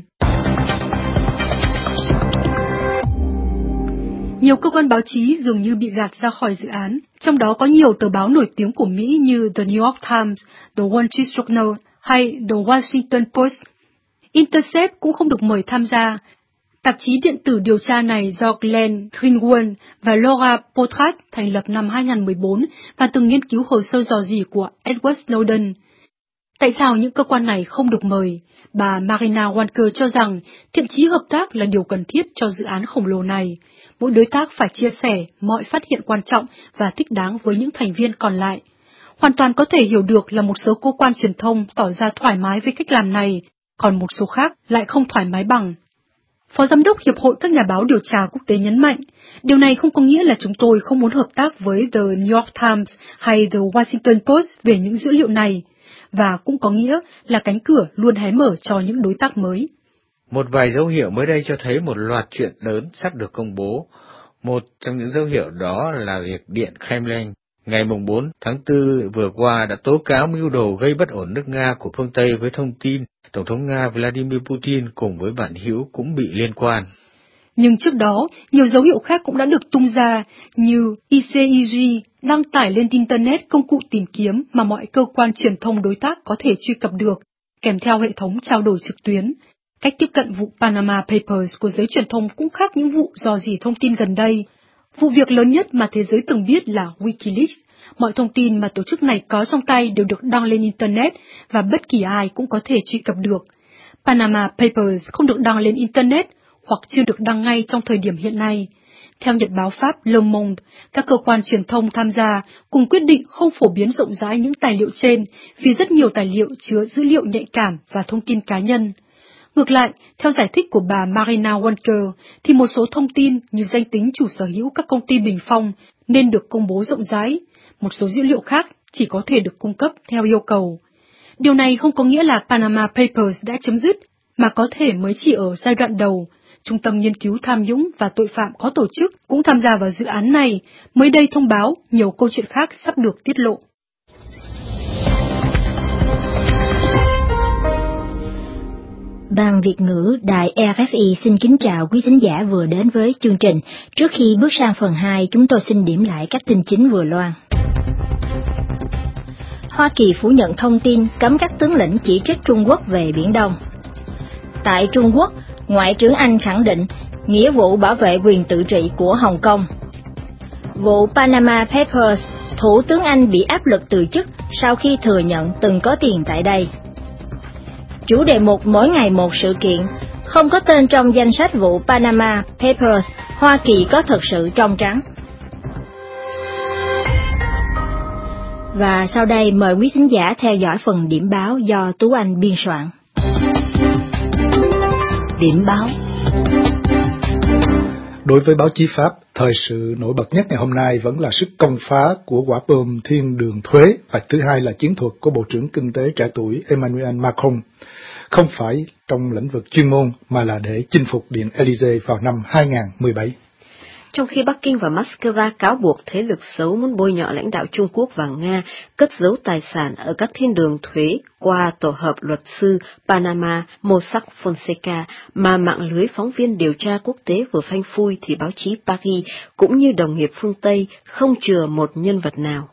Nhiều cơ quan báo chí dường như bị gạt ra khỏi dự án, trong đó có nhiều tờ báo nổi tiếng của Mỹ như The New York Times, The Wall Street Journal hay The Washington Post. Intercept cũng không được mời tham gia. Tạp chí điện tử điều tra này do Glenn Greenwald và Laura Poitras thành lập năm 2014 và từng nghiên cứu hồ sơ rò rỉ của Edward Snowden. Tại sao những cơ quan này không được mời? Bà Marina Wanker cho rằng thiện chí hợp tác là điều cần thiết cho dự án khổng lồ này. Mỗi đối tác phải chia sẻ mọi phát hiện quan trọng và thích đáng với những thành viên còn lại. Hoàn toàn có thể hiểu được là một số cơ quan truyền thông tỏ ra thoải mái với cách làm này, còn một số khác lại không thoải mái bằng. Phó Giám đốc Hiệp hội các nhà báo điều tra quốc tế nhấn mạnh, điều này không có nghĩa là chúng tôi không muốn hợp tác với The New York Times hay The Washington Post về những dữ liệu này, và cũng có nghĩa là cánh cửa luôn hé mở cho những đối tác mới. Một vài dấu hiệu mới đây cho thấy một loạt chuyện lớn sắp được công bố. Một trong những dấu hiệu đó là việc Điện Kremlin ngày 4 tháng 4 vừa qua đã tố cáo mưu đồ gây bất ổn nước Nga của phương Tây với thông tin Tổng thống Nga Vladimir Putin cùng với bạn hữu cũng bị liên quan. Nhưng trước đó, nhiều dấu hiệu khác cũng đã được tung ra như ICIG đăng tải lên Internet công cụ tìm kiếm mà mọi cơ quan truyền thông đối tác có thể truy cập được, kèm theo hệ thống trao đổi trực tuyến. Cách tiếp cận vụ Panama Papers của giới truyền thông cũng khác những vụ rò rỉ thông tin gần đây. Vụ việc lớn nhất mà thế giới từng biết là Wikileaks. Mọi thông tin mà tổ chức này có trong tay đều được đăng lên Internet và bất kỳ ai cũng có thể truy cập được. Panama Papers không được đăng lên Internet hoặc chưa được đăng ngay trong thời điểm hiện nay. Theo nhật báo Pháp Le Monde, các cơ quan truyền thông tham gia cùng quyết định không phổ biến rộng rãi những tài liệu trên vì rất nhiều tài liệu chứa dữ liệu nhạy cảm và thông tin cá nhân. Ngược lại, theo giải thích của bà Marina Walker, thì một số thông tin như danh tính chủ sở hữu các công ty bình phong nên được công bố rộng rãi, một số dữ liệu khác chỉ có thể được cung cấp theo yêu cầu. Điều này không có nghĩa là Panama Papers đã chấm dứt, mà có thể mới chỉ ở giai đoạn đầu. Trung tâm Nghiên cứu Tham nhũng và Tội phạm có tổ chức cũng tham gia vào dự án này, mới đây thông báo nhiều câu chuyện khác sắp được tiết lộ. Ban Việt ngữ Đài RFI xin kính chào quý thính giả vừa đến với chương trình. Trước khi bước sang phần 2, chúng tôi xin điểm lại các tin chính vừa loan. Hoa Kỳ phủ nhận thông tin cấm các tướng lĩnh chỉ trích Trung Quốc về Biển Đông. Tại Trung Quốc, Ngoại trưởng Anh khẳng định nghĩa vụ bảo vệ quyền tự trị của Hồng Kông. Vụ Panama Papers, Thủ tướng Anh bị áp lực từ chức sau khi thừa nhận từng có tiền tại đây. Chủ đề mục mỗi ngày một sự kiện, không có tên trong danh sách vụ Panama Papers, Hoa Kỳ có thực sự trong trắng. Và sau đây mời quý thính giả theo dõi phần điểm báo do Tú Anh biên soạn. Điểm báo. Đối với báo chí Pháp, thời sự nổi bật nhất ngày hôm nay vẫn là sức công phá của quả bom thiên đường thuế, và thứ hai là chiến thuật của Bộ trưởng Kinh tế trẻ tuổi Emmanuel Macron, không phải trong lĩnh vực chuyên môn mà là để chinh phục Điện Élysée vào năm 2017. Trong khi Bắc Kinh và Moscow cáo buộc thế lực xấu muốn bôi nhọ lãnh đạo Trung Quốc và Nga cất giấu tài sản ở các thiên đường thuế qua tổ hợp luật sư Panama Mossack Fonseca mà mạng lưới phóng viên điều tra quốc tế vừa phanh phui, thì báo chí Paris cũng như đồng nghiệp phương Tây không chừa một nhân vật nào.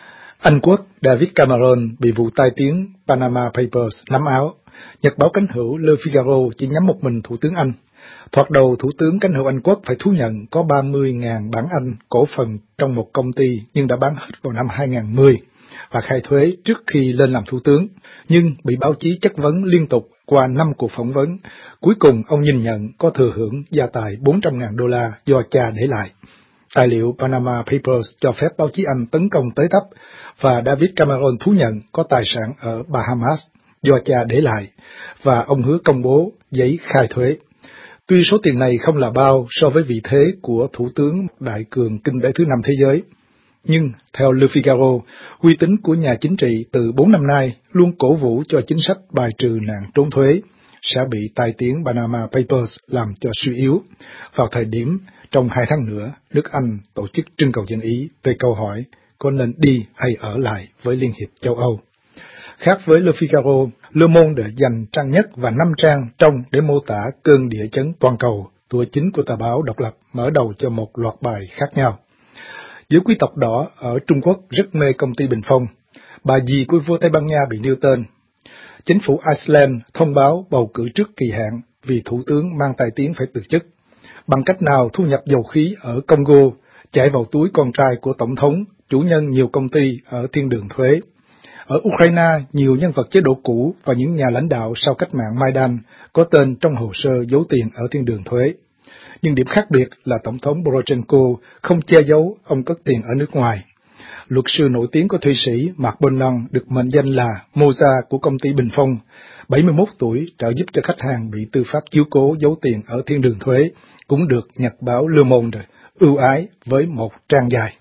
Anh Quốc David Cameron bị vụ tai tiếng Panama Papers nắm áo. Nhật báo cánh hữu Le Figaro chỉ nhắm một mình Thủ tướng Anh. Thoạt đầu, Thủ tướng cánh hữu Anh Quốc phải thú nhận có 30.000 bảng Anh cổ phần trong một công ty nhưng đã bán hết vào năm 2010 và khai thuế trước khi lên làm Thủ tướng, nhưng bị báo chí chất vấn liên tục qua 5 cuộc phỏng vấn. Cuối cùng, ông nhìn nhận có thừa hưởng gia tài $400.000 do cha để lại. Tài liệu Panama Papers cho phép báo chí Anh tấn công tới tấp, và David Cameron thú nhận có tài sản ở Bahamas do cha để lại, và ông hứa công bố giấy khai thuế. Tuy số tiền này không là bao so với vị thế của Thủ tướng đại cường kinh tế thứ 5 thế giới, nhưng theo Le Figaro, uy tín của nhà chính trị từ 4 năm nay luôn cổ vũ cho chính sách bài trừ nạn trốn thuế sẽ bị tai tiếng Panama Papers làm cho suy yếu vào thời điểm trong 2 tháng nữa nước Anh tổ chức trưng cầu dân Ý về câu hỏi có nên đi hay ở lại với Liên hiệp châu Âu. Khác với Le Figaro, Le Monde dành trang nhất và 5 trang trong để mô tả cơn địa chấn toàn cầu. Tựa chính của tờ báo độc lập mở đầu cho một loạt bài khác nhau. Giới quý tộc đỏ ở Trung Quốc rất mê công ty Bình Phong. Bà dì của vua Tây Ban Nha bị nêu tên. Chính phủ Iceland thông báo bầu cử trước kỳ hạn vì thủ tướng mang tai tiếng phải từ chức. Bằng cách nào thu nhập dầu khí ở Congo chảy vào túi con trai của tổng thống, chủ nhân nhiều công ty ở thiên đường thuế. Ở Ukraine, nhiều nhân vật chế độ cũ và những nhà lãnh đạo sau cách mạng Maidan có tên trong hồ sơ giấu tiền ở thiên đường thuế. Nhưng điểm khác biệt là Tổng thống Poroshenko không che giấu ông cất tiền ở nước ngoài. Luật sư nổi tiếng của Thụy Sĩ Mark Bonnan được mệnh danh là Mozart của công ty Bình Phong, 71 tuổi, trợ giúp cho khách hàng bị tư pháp chiếu cố giấu tiền ở thiên đường thuế, cũng được nhật báo Le Monde ưu ái với một trang dài.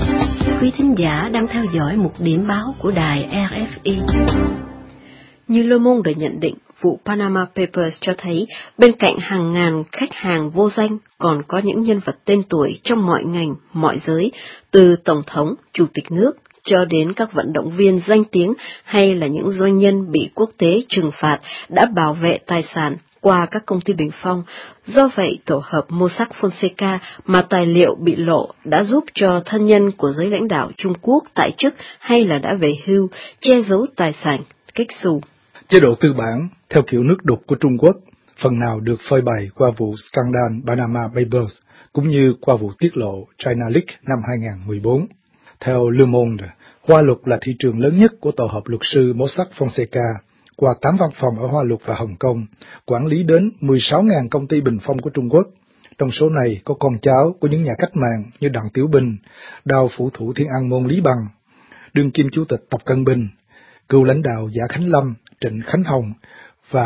Quý thính giả đang theo dõi một điểm báo của đài RFI. Như Le Monde đã nhận định, vụ Panama Papers cho thấy bên cạnh hàng ngàn khách hàng vô danh còn có những nhân vật tên tuổi trong mọi ngành, mọi giới, từ tổng thống, chủ tịch nước cho đến các vận động viên danh tiếng hay là những doanh nhân bị quốc tế trừng phạt đã bảo vệ tài sản qua các công ty bình phong. Do vậy, tổ hợp Mossack Fonseca mà tài liệu bị lộ đã giúp cho thân nhân của giới lãnh đạo Trung Quốc tại chức hay là đã về hưu che giấu tài sản kích xù. Chế độ tư bản theo kiểu nước đục của Trung Quốc phần nào được phơi bày qua vụ scandal Panama Papers cũng như qua vụ tiết lộ China Leaks năm 2014. Theo Le Monde, Hoa Lục là thị trường lớn nhất của tổ hợp luật sư Mossack Fonseca, qua 8 văn phòng ở Hoa Lục và Hồng Kông, quản lý đến 16.000 công ty bình phong của Trung Quốc. Trong số này có con cháu của những nhà cách mạng như Đặng Tiểu Bình, đao phủ thủ Thiên An Môn Lý Bằng, đương kim chủ tịch Tập Cận Bình, cựu lãnh đạo Giả Khánh Lâm, Trịnh Khánh Hồng và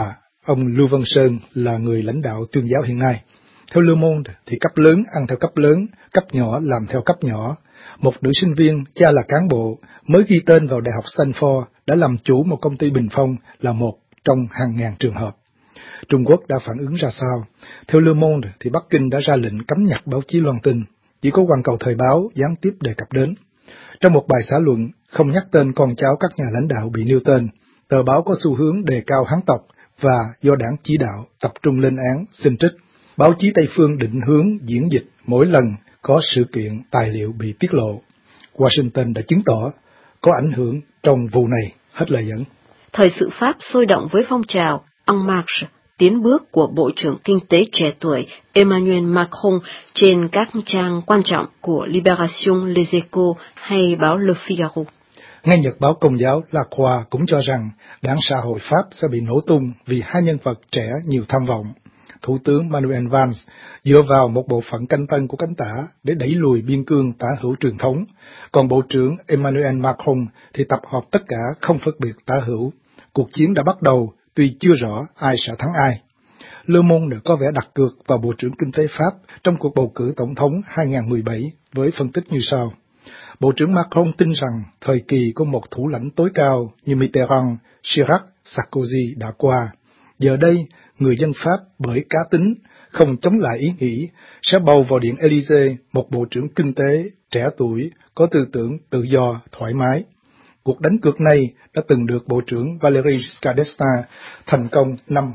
ông Lưu Văn Sơn là người lãnh đạo tuyên giáo hiện nay. Theo Le Monde thì cấp lớn ăn theo cấp lớn, cấp nhỏ làm theo cấp nhỏ. Một nữ sinh viên, cha là cán bộ, mới ghi tên vào Đại học Stanford đã làm chủ một công ty bình phong là một trong hàng ngàn trường hợp. Trung Quốc đã phản ứng ra sao? Theo Le Monde thì Bắc Kinh đã ra lệnh cấm nhặt báo chí loan tin, chỉ có Hoàn Cầu Thời báo gián tiếp đề cập đến. Trong một bài xã luận không nhắc tên con cháu các nhà lãnh đạo bị nêu tên, tờ báo có xu hướng đề cao Hán tộc và do đảng chỉ đạo tập trung lên án, xin trích. Báo chí Tây phương định hướng diễn dịch mỗi lần có sự kiện tài liệu bị tiết lộ. Washington đã chứng tỏ có ảnh hưởng trong vụ này. Hết lời dẫn. Thời sự Pháp sôi động với phong trào En Marche, tiến bước của Bộ trưởng Kinh tế trẻ tuổi Emmanuel Macron trên các trang quan trọng của Libération, Les Echos hay báo Le Figaro. Ngay nhật báo Công giáo La Croix cũng cho rằng đảng xã hội Pháp sẽ bị nổ tung vì hai nhân vật trẻ nhiều tham vọng. Thủ tướng Manuel Valls dựa vào một bộ phận canh tân của cánh tả để đẩy lùi biên cương tả hữu truyền thống, còn Bộ trưởng Emmanuel Macron thì tập hợp tất cả không phân biệt tả hữu. Cuộc chiến đã bắt đầu, tuy chưa rõ ai sẽ thắng ai. Le Monde có vẻ đặt cược vào Bộ trưởng Kinh tế Pháp trong cuộc bầu cử tổng thống 2017 với phân tích như sau. Bộ trưởng Macron tin rằng thời kỳ của một thủ lãnh tối cao như Mitterrand, Chirac, Sarkozy đã qua. Giờ đây, người dân Pháp bởi cá tính, không chống lại ý nghĩ, sẽ bầu vào Điện Élysée một bộ trưởng kinh tế trẻ tuổi, có tư tưởng tự do, thoải mái. Cuộc đánh cược này đã từng được Bộ trưởng Valéry Giscard d'Estaing thành công năm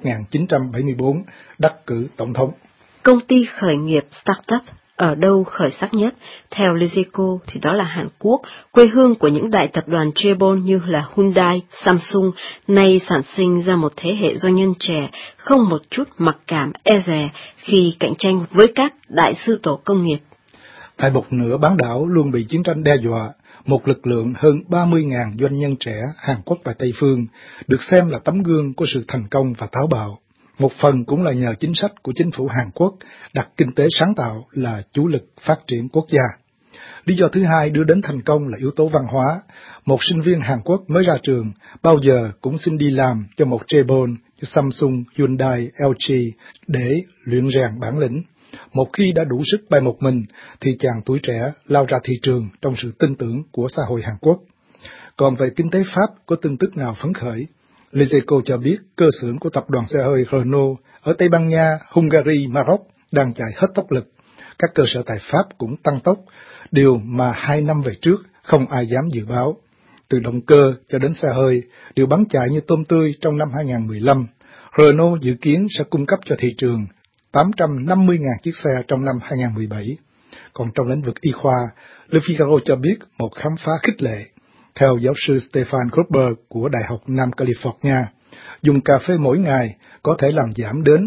1974, đắc cử tổng thống. Công ty khởi nghiệp startup ở đâu khởi sắc nhất? Theo Les Echos thì đó là Hàn Quốc, quê hương của những đại tập đoàn chaebol như là Hyundai, Samsung, nay sản sinh ra một thế hệ doanh nhân trẻ không một chút mặc cảm e dè khi cạnh tranh với các đại sư tổ công nghiệp. Tại một nửa bán đảo luôn bị chiến tranh đe dọa, một lực lượng hơn 30.000 doanh nhân trẻ Hàn Quốc và Tây phương được xem là tấm gương của sự thành công và táo bạo. Một phần cũng là nhờ chính sách của chính phủ Hàn Quốc đặt kinh tế sáng tạo là chủ lực phát triển quốc gia. Lý do thứ hai đưa đến thành công là yếu tố văn hóa. Một sinh viên Hàn Quốc mới ra trường bao giờ cũng xin đi làm cho một chaebol như Samsung, Hyundai, LG để luyện rèn bản lĩnh. Một khi đã đủ sức bay một mình thì chàng tuổi trẻ lao ra thị trường trong sự tin tưởng của xã hội Hàn Quốc. Còn về kinh tế Pháp có tin tức nào phấn khởi? Les Echos cho biết cơ xưởng của tập đoàn xe hơi Renault ở Tây Ban Nha, Hungary, Maroc đang chạy hết tốc lực. Các cơ sở tại Pháp cũng tăng tốc, điều mà 2 năm về trước không ai dám dự báo. Từ động cơ cho đến xe hơi đều bán chạy như tôm tươi trong năm 2015. Renault dự kiến sẽ cung cấp cho thị trường 850.000 chiếc xe trong năm 2017. Còn trong lĩnh vực y khoa, Le Figaro cho biết một khám phá khích lệ. Theo giáo sư Stefan Gruber của Đại học Nam California, dùng cà phê mỗi ngày có thể làm giảm đến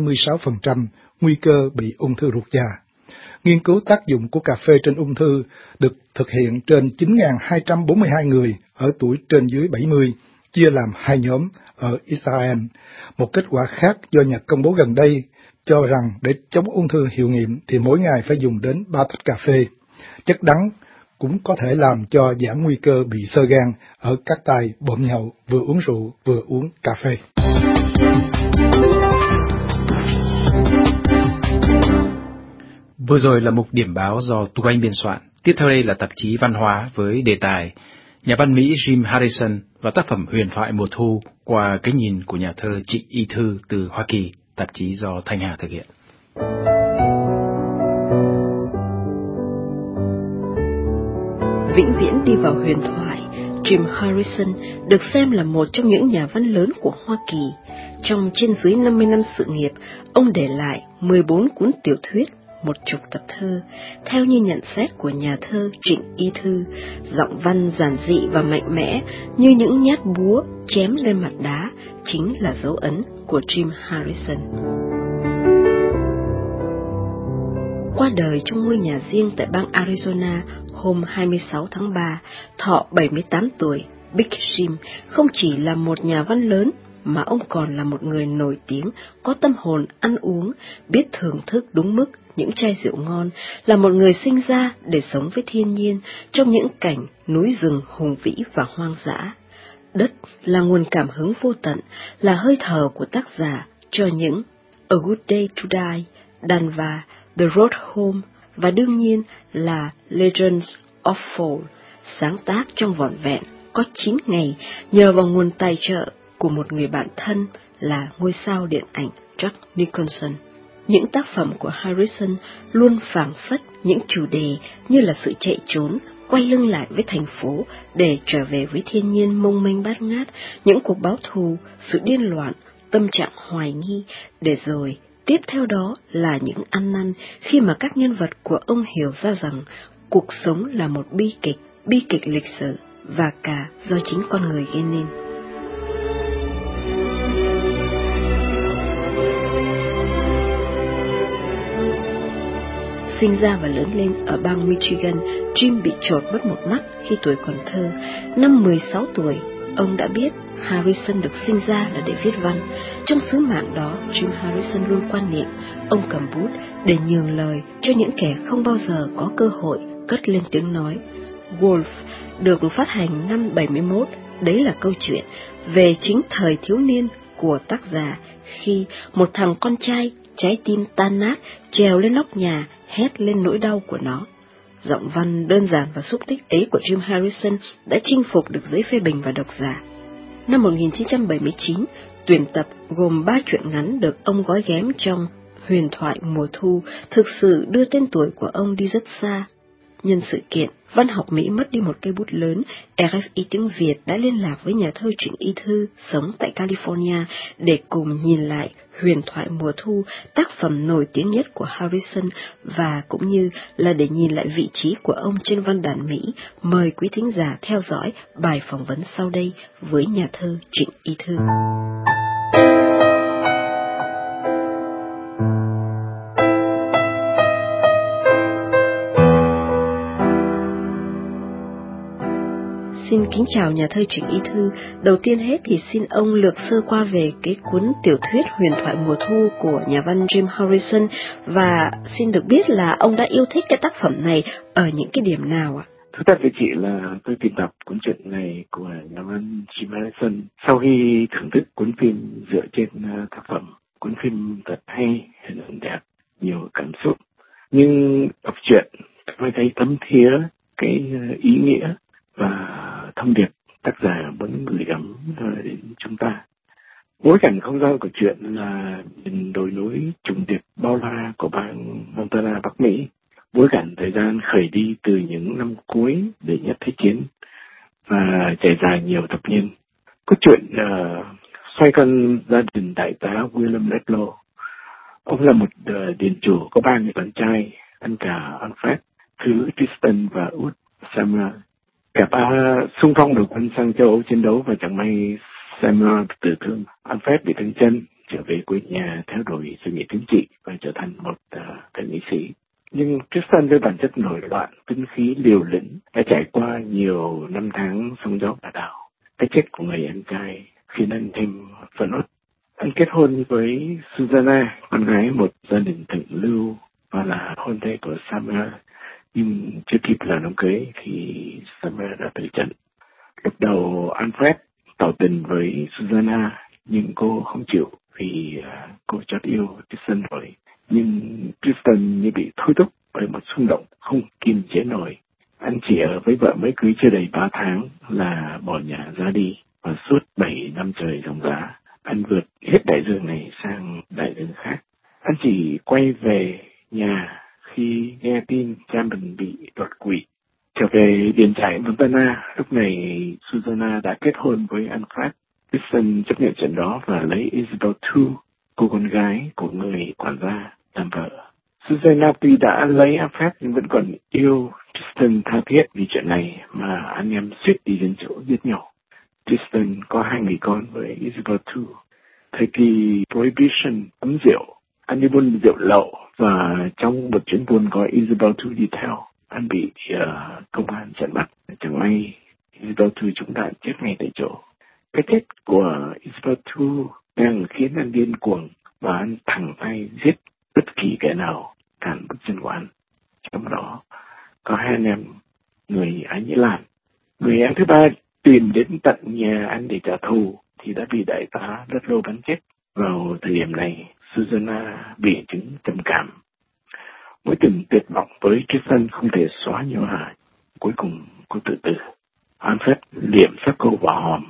26% nguy cơ bị ung thư ruột già. Nghiên cứu tác dụng của cà phê trên ung thư được thực hiện trên 9.242 người ở tuổi trên dưới 70, chia làm 2 nhóm ở Israel. Một kết quả khác do Nhật công bố gần đây cho rằng để chống ung thư hiệu nghiệm thì mỗi ngày phải dùng đến 3 tách cà phê. Chất đắng cũng có thể làm cho giảm nguy cơ bị xơ gan ở các tay bộm nhậu vừa uống rượu vừa uống cà phê. Vừa rồi là mục điểm báo do Tú Anh biên soạn. Tiếp theo đây là tạp chí Văn hóa với đề tài Nhà văn Mỹ Jim Harrison và tác phẩm Huyền thoại mùa thu qua cái nhìn của nhà thơ Trịnh Y Thư từ Hoa Kỳ, tạp chí do Thanh Hà thực hiện. Vĩnh viễn đi vào huyền thoại, Jim Harrison được xem là một trong những nhà văn lớn của Hoa Kỳ. Trong trên dưới 50 năm sự nghiệp, ông để lại 14 cuốn tiểu thuyết, 10 tập thơ. Theo như nhận xét của nhà thơ Trịnh Y Thư, giọng văn giản dị và mạnh mẽ như những nhát búa chém lên mặt đá chính là dấu ấn của Jim Harrison. Qua đời trong ngôi nhà riêng tại bang Arizona hôm 26 tháng 3, thọ 78 tuổi, Big Jim không chỉ là một nhà văn lớn, mà ông còn là một người nổi tiếng, có tâm hồn ăn uống, biết thưởng thức đúng mức những chai rượu ngon, là một người sinh ra để sống với thiên nhiên trong những cảnh núi rừng hùng vĩ và hoang dã. Đất là nguồn cảm hứng vô tận, là hơi thở của tác giả cho những A Good Day to Die, Danva, The Road Home và đương nhiên là Legends of Fall, sáng tác trong vỏn vẹn có 9 ngày nhờ vào nguồn tài trợ của một người bạn thân là ngôi sao điện ảnh Jack Nicholson. Những tác phẩm của Harrison luôn phảng phất những chủ đề như là sự chạy trốn, quay lưng lại với thành phố để trở về với thiên nhiên mông mênh bát ngát, những cuộc báo thù, sự điên loạn, tâm trạng hoài nghi, để rồi tiếp theo đó là những ăn năn khi mà các nhân vật của ông hiểu ra rằng cuộc sống là một bi kịch lịch sử và cả do chính con người gây nên. Sinh ra và lớn lên ở bang Michigan, Jim bị chột mất một mắt khi tuổi còn thơ. Năm 16 tuổi, ông đã biết Harrison được sinh ra là để viết văn. Trong sứ mạng đó, Jim Harrison luôn quan niệm ông cầm bút để nhường lời cho những kẻ không bao giờ có cơ hội cất lên tiếng nói. Wolf được phát hành năm 71, đấy là câu chuyện về chính thời thiếu niên của tác giả khi một thằng con trai trái tim tan nát trèo lên nóc nhà hét lên nỗi đau của nó. Giọng văn đơn giản và xúc tích ấy của Jim Harrison đã chinh phục được giới phê bình và độc giả. Năm 1979, tuyển tập gồm 3 truyện ngắn được ông gói ghém trong Huyền thoại mùa thu thực sự đưa tên tuổi của ông đi rất xa. Nhân sự kiện văn học Mỹ mất đi một cây bút lớn, RFI tiếng Việt đã liên lạc với nhà thơ Trịnh Y Thư sống tại California để cùng nhìn lại Huyền thoại mùa thu, tác phẩm nổi tiếng nhất của Harrison, và cũng như là để nhìn lại vị trí của ông trên văn đàn Mỹ. Mời quý thính giả theo dõi bài phỏng vấn sau đây với nhà thơ Trịnh Y Thư. Xin kính chào nhà thơ Trịnh Y Thư. Đầu tiên hết thì xin ông lược sơ qua về cái cuốn tiểu thuyết Huyền thoại mùa thu của nhà văn Jim Harrison, và xin được biết là ông đã yêu thích cái tác phẩm này ở những cái điểm nào ạ? Thưa tất với chị là tôi tìm đọc cuốn truyện này của nhà văn Jim Harrison sau khi thưởng thức cuốn phim dựa trên tác phẩm. Cuốn phim thật hay, hình ảnh đẹp, nhiều cảm xúc. Nhưng đọc truyện tôi thấy thấm thía cái ý nghĩa và thông điệp tác giả muốn gửi gắm đến chúng ta. Bối cảnh không gian của chuyện là miền đồi núi trùng điệp bao la của bang Montana, Bắc Mỹ. Bối cảnh thời gian khởi đi từ những năm cuối để nhất thế chiến và trải dài nhiều thập niên. Có chuyện xoay quanh gia đình đại tá William Ledlow. Ông là một điền chủ có 3 người con trai, anh cả Alfred, thứ Tristan và út Samuel. Cả ba xung phong đầu quân sang châu Âu chiến đấu và chẳng may Samuel tử thương. Alfred bị thương chân, trở về quê nhà theo đuổi sự nghiệp chính trị và trở thành một thượng nghị sĩ. Nhưng Tristan với bản chất nổi loạn, tinh khí liều lĩnh đã trải qua nhiều năm tháng sóng gió và đảo. Cái chết của người anh trai khiến anh thêm phẫn uất. Anh kết hôn với Susanna, con gái một gia đình thượng lưu và là hôn thê của Samuel. Nhưng chưa kịp làm đám cưới thì Samuel đã tử trận. Lúc đầu Alfred tỏ tình với Susanna, nhưng cô không chịu vì cô chót yêu Tristan rồi. Nhưng Tristan như bị thôi thúc bởi một xung động không kiềm chế nổi. Anh chỉ ở với vợ mới cưới chưa đầy 3 tháng là bỏ nhà ra đi, và suốt 7 năm trời dòng dã, anh vượt hết đại dương này sang đại dương khác. Anh chỉ quay về nhà khi nghe tin cha mình bị đột quỵ. Trở về điền trại Montana, lúc này Susanna đã kết hôn với Alfred. Tristan chấp nhận chuyện đó và lấy Isabel Thu, cô con gái của người quản gia, làm vợ. Susanna tuy đã lấy Alfred nhưng vẫn còn yêu Tristan tha thiết. Vì chuyện này mà anh em suýt đi đến chỗ giết nhau. Tristan có 2 người con với Isabel Thu. Thời kỳ Prohibition cấm rượu, anh đi buôn rượu lậu, và trong một chuyến buôn có Isabel Thu đi theo, anh bị công an chặn bắt. Chẳng may Isabel Thu trúng đạn chết ngay tại chỗ. Cái chết của Isabel Thu đang khiến anh điên cuồng và anh thẳng tay giết bất kỳ kẻ nào cản bước chân của anh. Trong đó có 2 anh em người Ái Nhĩ Lan. Người em thứ ba tìm đến tận nhà anh để trả thù thì đã bị đại tá Ludlow bắn chết. Vào thời điểm này, Susanna bị chứng trầm cảm. Mối tình tuyệt vọng với Tristan không thể xóa nhòa. Cuối cùng cô tự tử. Alfred liệm xác cô vào hòm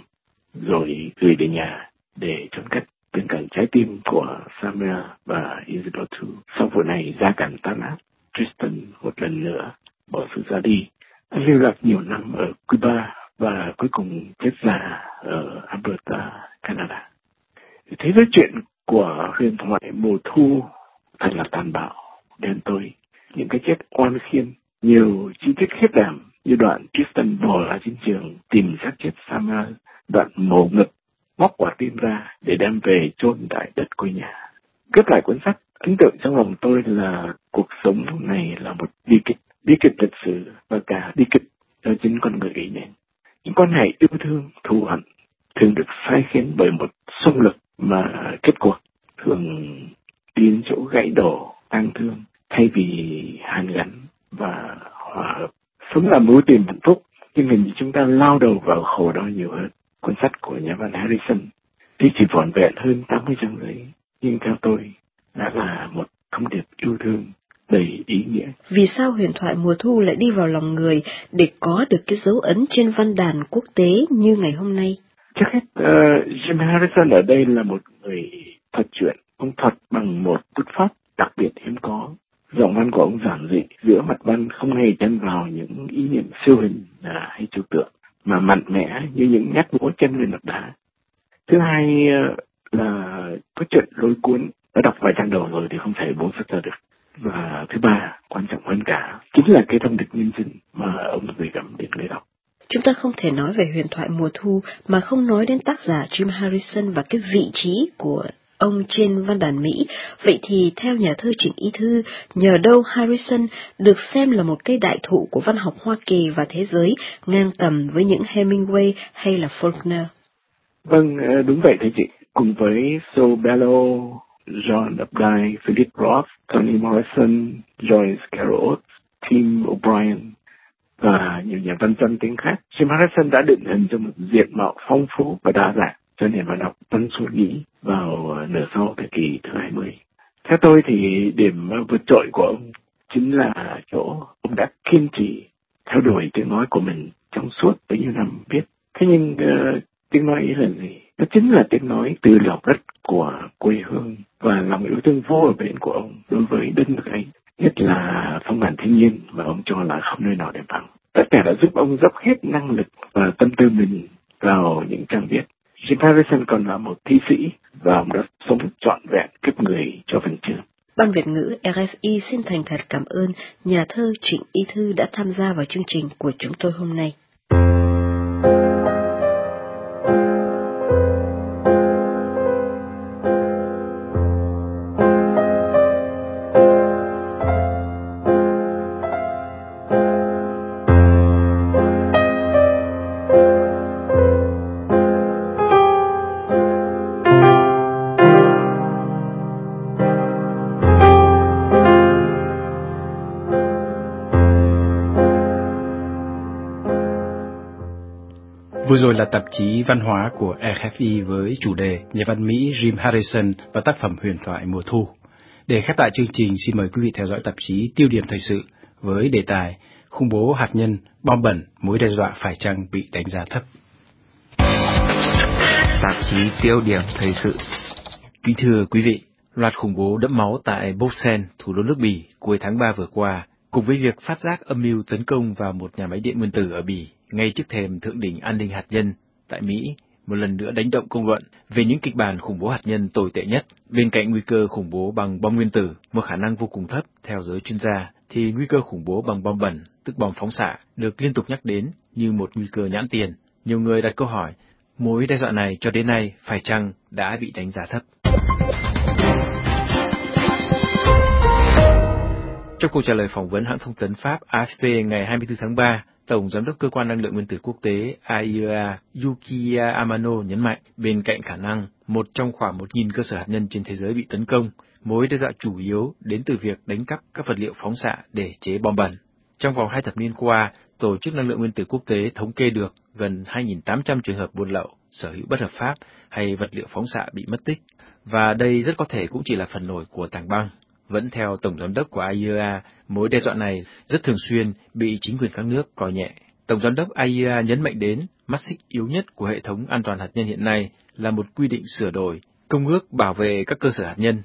rồi gửi về nhà để chôn cất bên cạnh trái tim của Samuel và Isabel II. Sau vụ này gia cảnh tan nát, Tristan một lần nữa bỏ xứ ra đi. Anh lưu lạc nhiều năm ở Cuba và cuối cùng chết già ở Alberta, Canada. Thế giới chuyện của huyền thoại mùa thu thật là tàn bạo, đen tối, những cái chết oan khiên, nhiều chi tiết khiếp đảm như đoạn Tristan bò ra chiến trường tìm xác chết Samuel, đoạn mổ ngực, móc quả tim ra để đem về chôn tại đất quê nhà. Kết lại cuốn sách, ấn tượng trong lòng tôi là cuộc sống này là một bi kịch lịch sử và cả bi kịch do chính con người gây nên. Những quan hệ yêu thương, thù hận thường được sai khiến bởi một xung lực mà kết cuộc thường đi đến chỗ gãy đổ, tang thương thay vì hàn gắn và hòa hợp. Sống là mối tìm hạnh phúc, nhưng hình như chúng ta lao đầu vào khổ đau nhiều hơn. Cuốn sách của nhà văn Harrison thì chỉ vỏn vẹn hơn 80 trang giấy, nhưng theo tôi đã là một thông điệp yêu thương đầy ý nghĩa. Vì sao huyền thoại mùa thu lại đi vào lòng người để có được cái dấu ấn trên văn đàn quốc tế như ngày hôm nay? Trước hết, Jim Harrison ở đây là một người thuật truyện. Ông thuật bằng một bút pháp đặc biệt hiếm có. Giọng văn của ông giản dị, giữa mặt văn không hề chen vào những ý niệm siêu hình hay trừu tượng, mà mạnh mẽ như những nhát múa chân lên mặt đá. Thứ hai là có chuyện lôi cuốn, đã đọc vài trang đầu rồi thì không thể buông sức ra được. Và thứ ba, quan trọng hơn cả, chính là cái thông điệp nhân sinh mà ông gửi gắm đến người đọc. Chúng ta không thể nói về huyền thoại mùa thu mà không nói đến tác giả Jim Harrison và cái vị trí của ông trên văn đàn Mỹ. Vậy thì theo nhà thơ Trịnh Ý Thư, nhờ đâu Harrison được xem là một cây đại thụ của văn học Hoa Kỳ và thế giới, ngang tầm với những Hemingway hay là Faulkner? Vâng, đúng vậy thưa chị. Cùng với Saul Bellow, John Updike, Philip Roth, Toni Morrison, Joyce Carol Oates, Tim O'Brien và nhiều nhà văn danh tiếng khác, Jim Harrison đã định hình cho một diện mạo phong phú và đa dạng cho nền văn học văn xuôi Mỹ vào nửa sau thế kỷ thứ 20. Theo tôi thì điểm vượt trội của ông chính là chỗ ông đã kiên trì theo đuổi tiếng nói của mình trong suốt bấy nhiêu năm viết. Thế nhưng tiếng nói ấy là gì? Nó chính là tiếng nói từ lòng đất của quê hương và lòng yêu thương vô bờ bến của ông đối với đất nước ấy, nhất là phong cảnh thiên nhiên mà ông cho là không nơi nào để bằng. Tất cả đã giúp ông dốc hết năng lực và tâm tư mình vào những trang viết. Jim Harrison còn là một thi sĩ và ông đã sống trọn vẹn kiếp người cho văn chương. Ban Việt ngữ RFI xin thành thật cảm ơn nhà thơ Trịnh Ý Thư đã tham gia vào chương trình của chúng tôi hôm nay. Vừa rồi là tạp chí văn hóa của RFI với chủ đề nhà văn Mỹ Jim Harrison và tác phẩm huyền thoại mùa thu. Để khép lại chương trình, xin mời quý vị theo dõi tạp chí Tiêu điểm thời sự với đề tài khủng bố hạt nhân, bom bẩn, mối đe dọa phải chăng bị đánh giá thấp. Tạp chí Tiêu điểm thời sự. Kính thưa quý vị, loạt khủng bố đẫm máu tại Bruxelles, thủ đô nước Bỉ cuối tháng 3 vừa qua, cùng với việc phát giác âm mưu tấn công vào một nhà máy điện nguyên tử ở Bỉ ngay trước thềm thượng đỉnh an ninh hạt nhân tại Mỹ, một lần nữa đánh động công luận về những kịch bản khủng bố hạt nhân tồi tệ nhất. Bên cạnh nguy cơ khủng bố bằng bom nguyên tử, một khả năng vô cùng thấp theo giới chuyên gia, thì nguy cơ khủng bố bằng bom bẩn, tức bom phóng xạ, được liên tục nhắc đến như một nguy cơ nhãn tiền. Nhiều người đặt câu hỏi, mối đe dọa này cho đến nay phải chăng đã bị đánh giá thấp? Trong cuộc trả lời phỏng vấn hãng thông tấn Pháp AFP ngày 24 tháng 3, Tổng Giám đốc Cơ quan Năng lượng Nguyên tử Quốc tế AIEA Yukiya Amano nhấn mạnh, bên cạnh khả năng một trong khoảng 1.000 cơ sở hạt nhân trên thế giới bị tấn công, mối đe dọa chủ yếu đến từ việc đánh cắp các vật liệu phóng xạ để chế bom bẩn. Trong vòng 2 thập niên qua, Tổ chức Năng lượng Nguyên tử Quốc tế thống kê được gần 2.800 trường hợp buôn lậu, sở hữu bất hợp pháp hay vật liệu phóng xạ bị mất tích. Và đây rất có thể cũng chỉ là phần nổi của tảng băng. Vẫn theo Tổng giám đốc của IAEA, mối đe dọa này rất thường xuyên bị chính quyền các nước coi nhẹ. Tổng giám đốc IAEA nhấn mạnh đến mắt xích yếu nhất của hệ thống an toàn hạt nhân hiện nay là một quy định sửa đổi. Công ước bảo vệ các cơ sở hạt nhân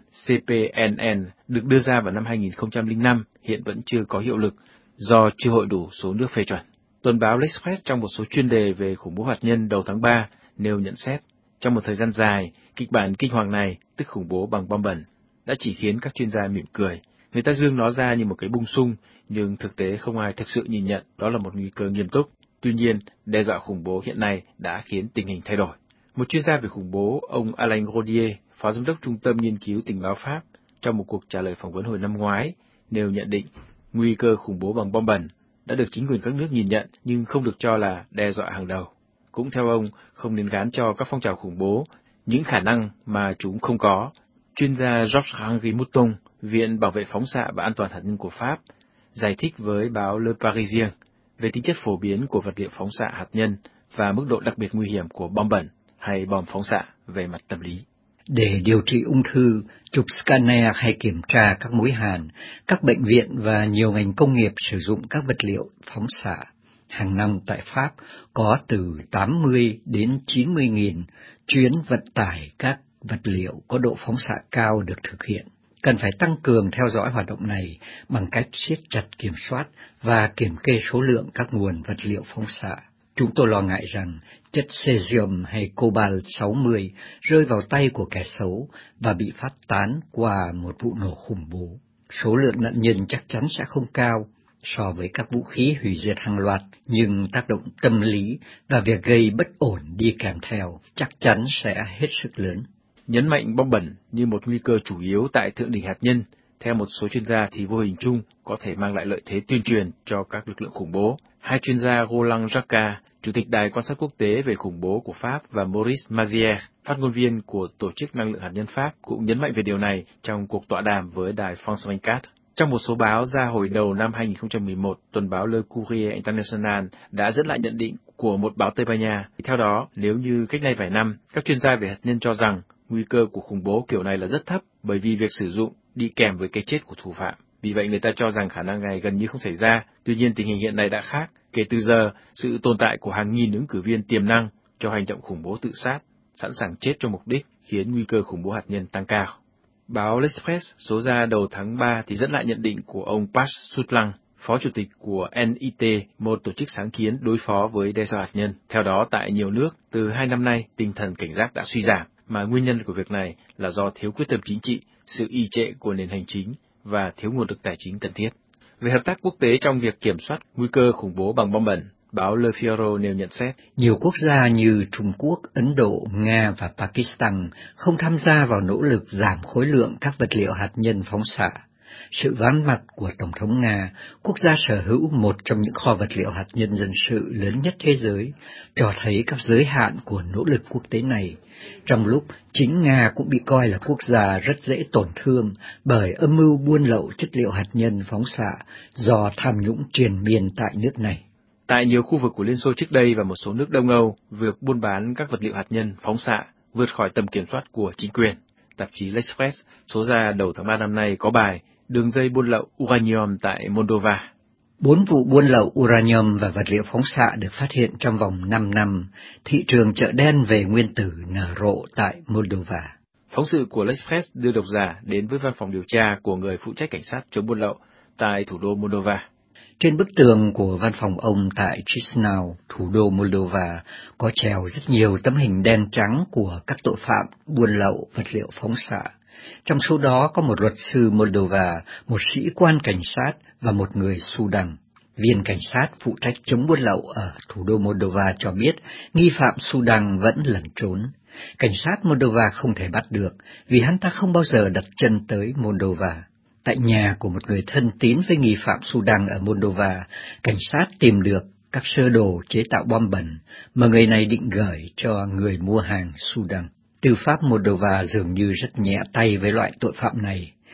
CPNN được đưa ra vào năm 2005 hiện vẫn chưa có hiệu lực do chưa hội đủ số nước phê chuẩn. Tuần báo L'Express trong một số chuyên đề về khủng bố hạt nhân đầu tháng 3 nêu nhận xét, trong một thời gian dài, kịch bản kinh hoàng này, tức khủng bố bằng bom bẩn, đã chỉ khiến các chuyên gia mỉm cười. Người ta dương nó ra như một cái bung sung, nhưng thực tế không ai thực sự nhìn nhận đó là một nguy cơ nghiêm túc. Tuy nhiên, đe dọa khủng bố hiện nay đã khiến tình hình thay đổi. Một chuyên gia về khủng bố, ông Alain Rodier, phó giám đốc Trung tâm Nghiên cứu Tình báo Pháp, trong một cuộc trả lời phỏng vấn hồi năm ngoái, nêu nhận định nguy cơ khủng bố bằng bom bẩn đã được chính quyền các nước nhìn nhận nhưng không được cho là đe dọa hàng đầu. Cũng theo ông, không nên gán cho các phong trào khủng bố những khả năng mà chúng không có. Chuyên gia Georges-Henri Mouton, Viện Bảo vệ Phóng xạ và An toàn hạt nhân của Pháp, giải thích với báo Le Parisien về tính chất phổ biến của vật liệu phóng xạ hạt nhân và mức độ đặc biệt nguy hiểm của bom bẩn hay bom phóng xạ về mặt tâm lý. Để điều trị ung thư, chụp scanner hay kiểm tra các mối hàn, các bệnh viện và nhiều ngành công nghiệp sử dụng các vật liệu phóng xạ. Hàng năm tại Pháp có từ 80 đến 90.000 chuyến vận tải các vật liệu có độ phóng xạ cao được thực hiện. Cần phải tăng cường theo dõi hoạt động này bằng cách siết chặt kiểm soát và kiểm kê số lượng các nguồn vật liệu phóng xạ. Chúng tôi lo ngại rằng chất cesium hay cobalt 60 rơi vào tay của kẻ xấu và bị phát tán qua một vụ nổ khủng bố. Số lượng nạn nhân chắc chắn sẽ không cao so với các vũ khí hủy diệt hàng loạt, nhưng tác động tâm lý và việc gây bất ổn đi kèm theo chắc chắn sẽ hết sức lớn. Nhấn mạnh bom bẩn như một nguy cơ chủ yếu tại thượng đỉnh hạt nhân, theo một số chuyên gia thì vô hình chung có thể mang lại lợi thế tuyên truyền cho các lực lượng khủng bố. Hai chuyên gia Roland Jacquat, Chủ tịch Đài Quan sát Quốc tế về khủng bố của Pháp, và Maurice Mazière, phát ngôn viên của Tổ chức Năng lượng Hạt nhân Pháp, cũng nhấn mạnh về điều này trong cuộc tọa đàm với đài France 24. Trong một số báo ra hồi đầu năm 2011, tuần báo Le Courrier International đã dẫn lại nhận định của một báo Tây Ban Nha. Theo đó, nếu như cách đây vài năm, các chuyên gia về hạt nhân cho rằng nguy cơ của khủng bố kiểu này là rất thấp bởi vì việc sử dụng đi kèm với cái chết của thủ phạm. Vì vậy người ta cho rằng khả năng này gần như không xảy ra. Tuy nhiên tình hình hiện nay đã khác. Kể từ giờ, sự tồn tại của hàng nghìn ứng cử viên tiềm năng cho hành động khủng bố tự sát, sẵn sàng chết cho mục đích, khiến nguy cơ khủng bố hạt nhân tăng cao. Báo L'Express số ra đầu tháng 3 thì dẫn lại nhận định của ông Pat Sutlang, phó chủ tịch của NIT, một tổ chức sáng kiến đối phó với đe dọa hạt nhân. Theo đó, tại nhiều nước, từ 2 năm nay, tinh thần cảnh giác đã suy giảm, mà nguyên nhân của việc này là do thiếu quyết tâm chính trị, sự ì trệ của nền hành chính và thiếu nguồn lực tài chính cần thiết. Về hợp tác quốc tế trong việc kiểm soát nguy cơ khủng bố bằng bom bẩn, báo Le Figaro nêu nhận xét. Nhiều quốc gia như Trung Quốc, Ấn Độ, Nga và Pakistan không tham gia vào nỗ lực giảm khối lượng các vật liệu hạt nhân phóng xạ. Sự ván mặt của Tổng thống Nga, quốc gia sở hữu một trong những kho vật liệu hạt nhân dân sự lớn nhất thế giới, cho thấy các giới hạn của nỗ lực quốc tế này, trong lúc chính Nga cũng bị coi là quốc gia rất dễ tổn thương bởi âm mưu buôn lậu chất liệu hạt nhân phóng xạ do tham nhũng triền miên tại nước này. Tại nhiều khu vực của Liên Xô trước đây và một số nước Đông Âu, việc buôn bán các vật liệu hạt nhân phóng xạ vượt khỏi tầm kiểm soát của chính quyền. Tạp chí L'Express số ra đầu tháng 3 năm nay có bài Đường dây buôn lậu uranium tại Moldova. 4 vụ buôn lậu uranium và vật liệu phóng xạ được phát hiện trong vòng 5 năm, thị trường chợ đen về nguyên tử nở rộ tại Moldova. Phóng sự của L'Express đưa độc giả đến với văn phòng điều tra của người phụ trách cảnh sát chống buôn lậu tại thủ đô Moldova. Trên bức tường của văn phòng ông tại Chisinau, thủ đô Moldova, có treo rất nhiều tấm hình đen trắng của các tội phạm buôn lậu vật liệu phóng xạ. Trong số đó có một luật sư Moldova, một sĩ quan cảnh sát và một người Sudan. Viên cảnh sát phụ trách chống buôn lậu ở thủ đô Moldova cho biết nghi phạm Sudan vẫn lẩn trốn. Cảnh sát Moldova không thể bắt được vì hắn ta không bao giờ đặt chân tới Moldova. Tại nhà của một người thân tín với nghi phạm Sudan ở Moldova, cảnh sát tìm được các sơ đồ chế tạo bom bẩn mà người này định gửi cho người mua hàng Sudan. Tư pháp Moldova dường như rất nhẹ tay với loại tội phạm này.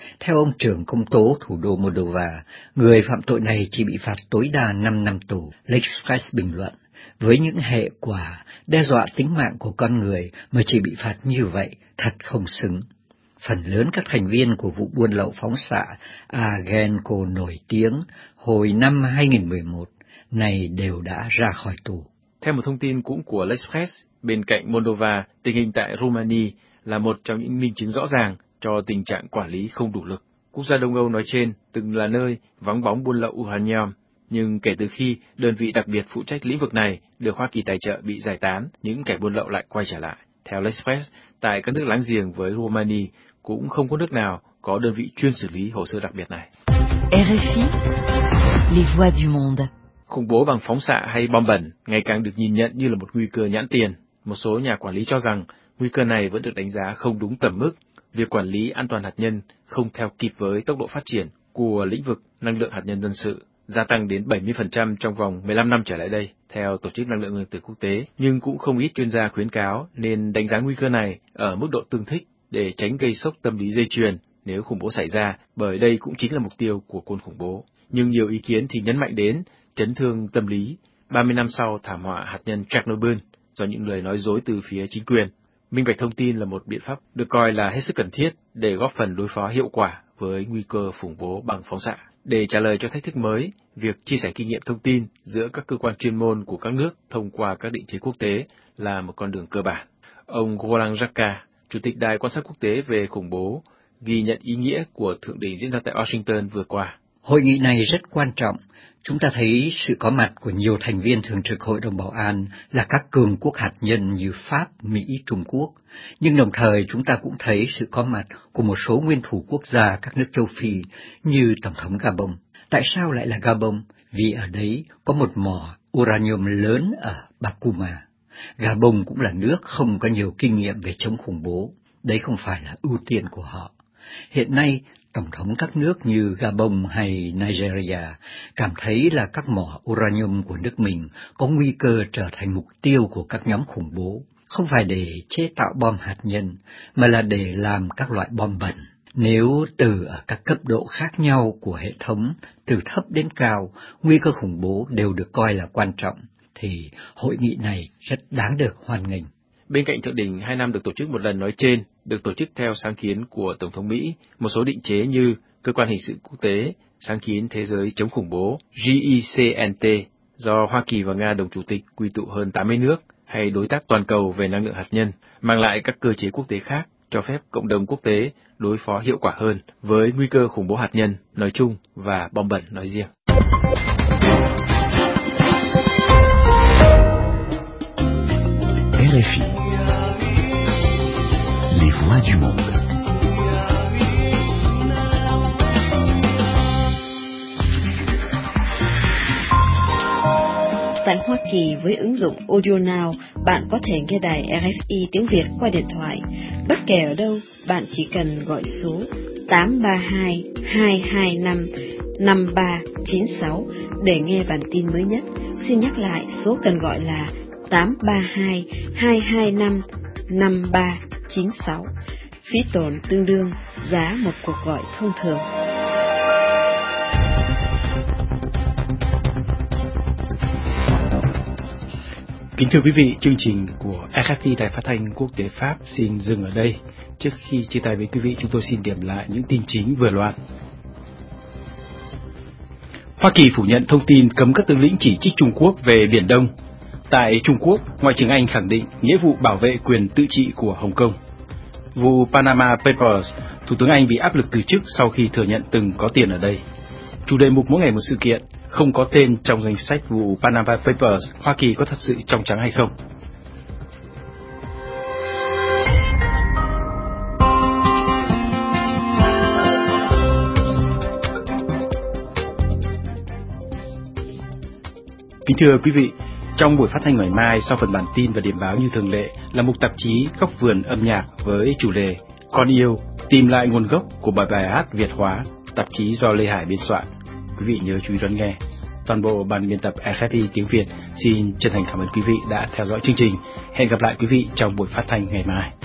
Theo ông trưởng công tố thủ đô Moldova, người phạm tội này chỉ bị phạt tối đa 5 năm tù. L'Express bình luận, với những hệ quả đe dọa tính mạng của con người mà chỉ bị phạt như vậy, thật không xứng. Phần lớn các thành viên của vụ buôn lậu phóng xạ Agenco nổi tiếng hồi năm 2011 này đều đã ra khỏi tù. Theo một thông tin cũng của L'Express, bên cạnh Moldova, tình hình tại Romania là một trong những minh chứng rõ ràng cho tình trạng quản lý không đủ lực. Quốc gia Đông Âu nói trên từng là nơi vắng bóng buôn lậu uranium, nhưng kể từ khi đơn vị đặc biệt phụ trách lĩnh vực này được Hoa Kỳ tài trợ bị giải tán, những kẻ buôn lậu lại quay trở lại. Theo L'Express, tại các nước láng giềng với Romania cũng không có nước nào có đơn vị chuyên xử lý hồ sơ đặc biệt này. RFI, les voix du monde. Khủng bố bằng phóng xạ hay bom bẩn ngày càng được nhìn nhận như là một nguy cơ nhãn tiền. Một số nhà quản lý cho rằng nguy cơ này vẫn được đánh giá không đúng tầm mức. Việc quản lý an toàn hạt nhân không theo kịp với tốc độ phát triển của lĩnh vực năng lượng hạt nhân dân sự, gia tăng đến 70% trong vòng 15 năm trở lại đây, theo Tổ chức Năng lượng Nguyên tử Quốc tế. Nhưng cũng không ít chuyên gia khuyến cáo nên đánh giá nguy cơ này ở mức độ tương thích để tránh gây sốc tâm lý dây chuyền nếu khủng bố xảy ra, bởi đây cũng chính là mục tiêu của quân khủng bố. Nhưng nhiều ý kiến thì nhấn mạnh đến chấn thương tâm lý 30 năm sau thảm họa hạt nhân Chernobyl do những lời nói dối từ phía chính quyền. Minh bạch thông tin là một biện pháp được coi là hết sức cần thiết để góp phần đối phó hiệu quả với nguy cơ khủng bố bằng phóng xạ. Để trả lời cho thách thức mới, việc chia sẻ kinh nghiệm thông tin giữa các cơ quan chuyên môn của các nước thông qua các định chế quốc tế là một con đường cơ bản. Ông Roland Jacquat, Chủ tịch Đài quan sát quốc tế về khủng bố, ghi nhận ý nghĩa của thượng đỉnh diễn ra tại Washington vừa qua. Hội nghị này rất quan trọng. Chúng ta thấy sự có mặt của nhiều thành viên thường trực Hội đồng Bảo an là các cường quốc hạt nhân như Pháp, Mỹ, Trung Quốc. Nhưng đồng thời chúng ta cũng thấy sự có mặt của một số nguyên thủ quốc gia các nước châu Phi như Tổng thống Gabon. Tại sao lại là Gabon? Vì ở đấy có một mỏ uranium lớn ở Bakuma. Gabon cũng là nước không có nhiều kinh nghiệm về chống khủng bố. Đấy không phải là ưu tiên của họ. Hiện nay, Tổng thống các nước như Gabon hay Nigeria cảm thấy là các mỏ uranium của nước mình có nguy cơ trở thành mục tiêu của các nhóm khủng bố, không phải để chế tạo bom hạt nhân, mà là để làm các loại bom bẩn. Nếu từ ở các cấp độ khác nhau của hệ thống, từ thấp đến cao, nguy cơ khủng bố đều được coi là quan trọng, thì hội nghị này rất đáng được hoan nghênh. Bên cạnh thượng đỉnh 2 năm được tổ chức một lần nói trên, được tổ chức theo sáng kiến của Tổng thống Mỹ, một số định chế như Cơ quan Hình sự Quốc tế, sáng kiến Thế giới chống khủng bố, GECNT, do Hoa Kỳ và Nga đồng chủ tịch quy tụ hơn 80 nước, hay Đối tác Toàn cầu về năng lượng hạt nhân, mang lại các cơ chế quốc tế khác, cho phép cộng đồng quốc tế đối phó hiệu quả hơn với nguy cơ khủng bố hạt nhân nói chung và bom bẩn nói riêng. RFI, les voix du monde. Tại Hoa Kỳ, với ứng dụng Audio Now, bạn có thể nghe đài RFI tiếng Việt qua điện thoại. Bất kể ở đâu, bạn chỉ cần gọi số 832-225-5396 để nghe bản tin mới nhất. Xin nhắc lại, số cần gọi là 832-225-5396. Phí tổn tương đương giá một cuộc gọi thông thường. Kính thưa quý vị, chương trình của RFI Đài Phát thanh Quốc tế Pháp xin dừng ở đây. Trước khi chia tay với quý vị, chúng tôi xin điểm lại những tin chính vừa loạt. Hoa Kỳ phủ nhận thông tin cấm các tướng lĩnh chỉ trích Trung Quốc về Biển Đông. Tại Trung Quốc, Ngoại trưởng Anh khẳng định nghĩa vụ bảo vệ quyền tự trị của Hồng Kông. Vụ Panama Papers, Thủ tướng Anh bị áp lực từ chức sau khi thừa nhận từng có tiền ở đây. Chủ đề mục mỗi ngày một sự kiện, không có tên trong danh sách vụ Panama Papers, Hoa Kỳ có thật sự trong trắng hay không? Kính thưa quý vị, trong buổi phát thanh ngày mai, sau phần bản tin và điểm báo như thường lệ, là mục tạp chí Góc vườn âm nhạc với chủ đề Con yêu, tìm lại nguồn gốc của bài hát Việt hóa, tạp chí do Lê Hải biên soạn. Quý vị nhớ chú ý đón nghe. Toàn bộ ban biên tập RFI tiếng Việt xin chân thành cảm ơn quý vị đã theo dõi chương trình. Hẹn gặp lại quý vị trong buổi phát thanh ngày mai.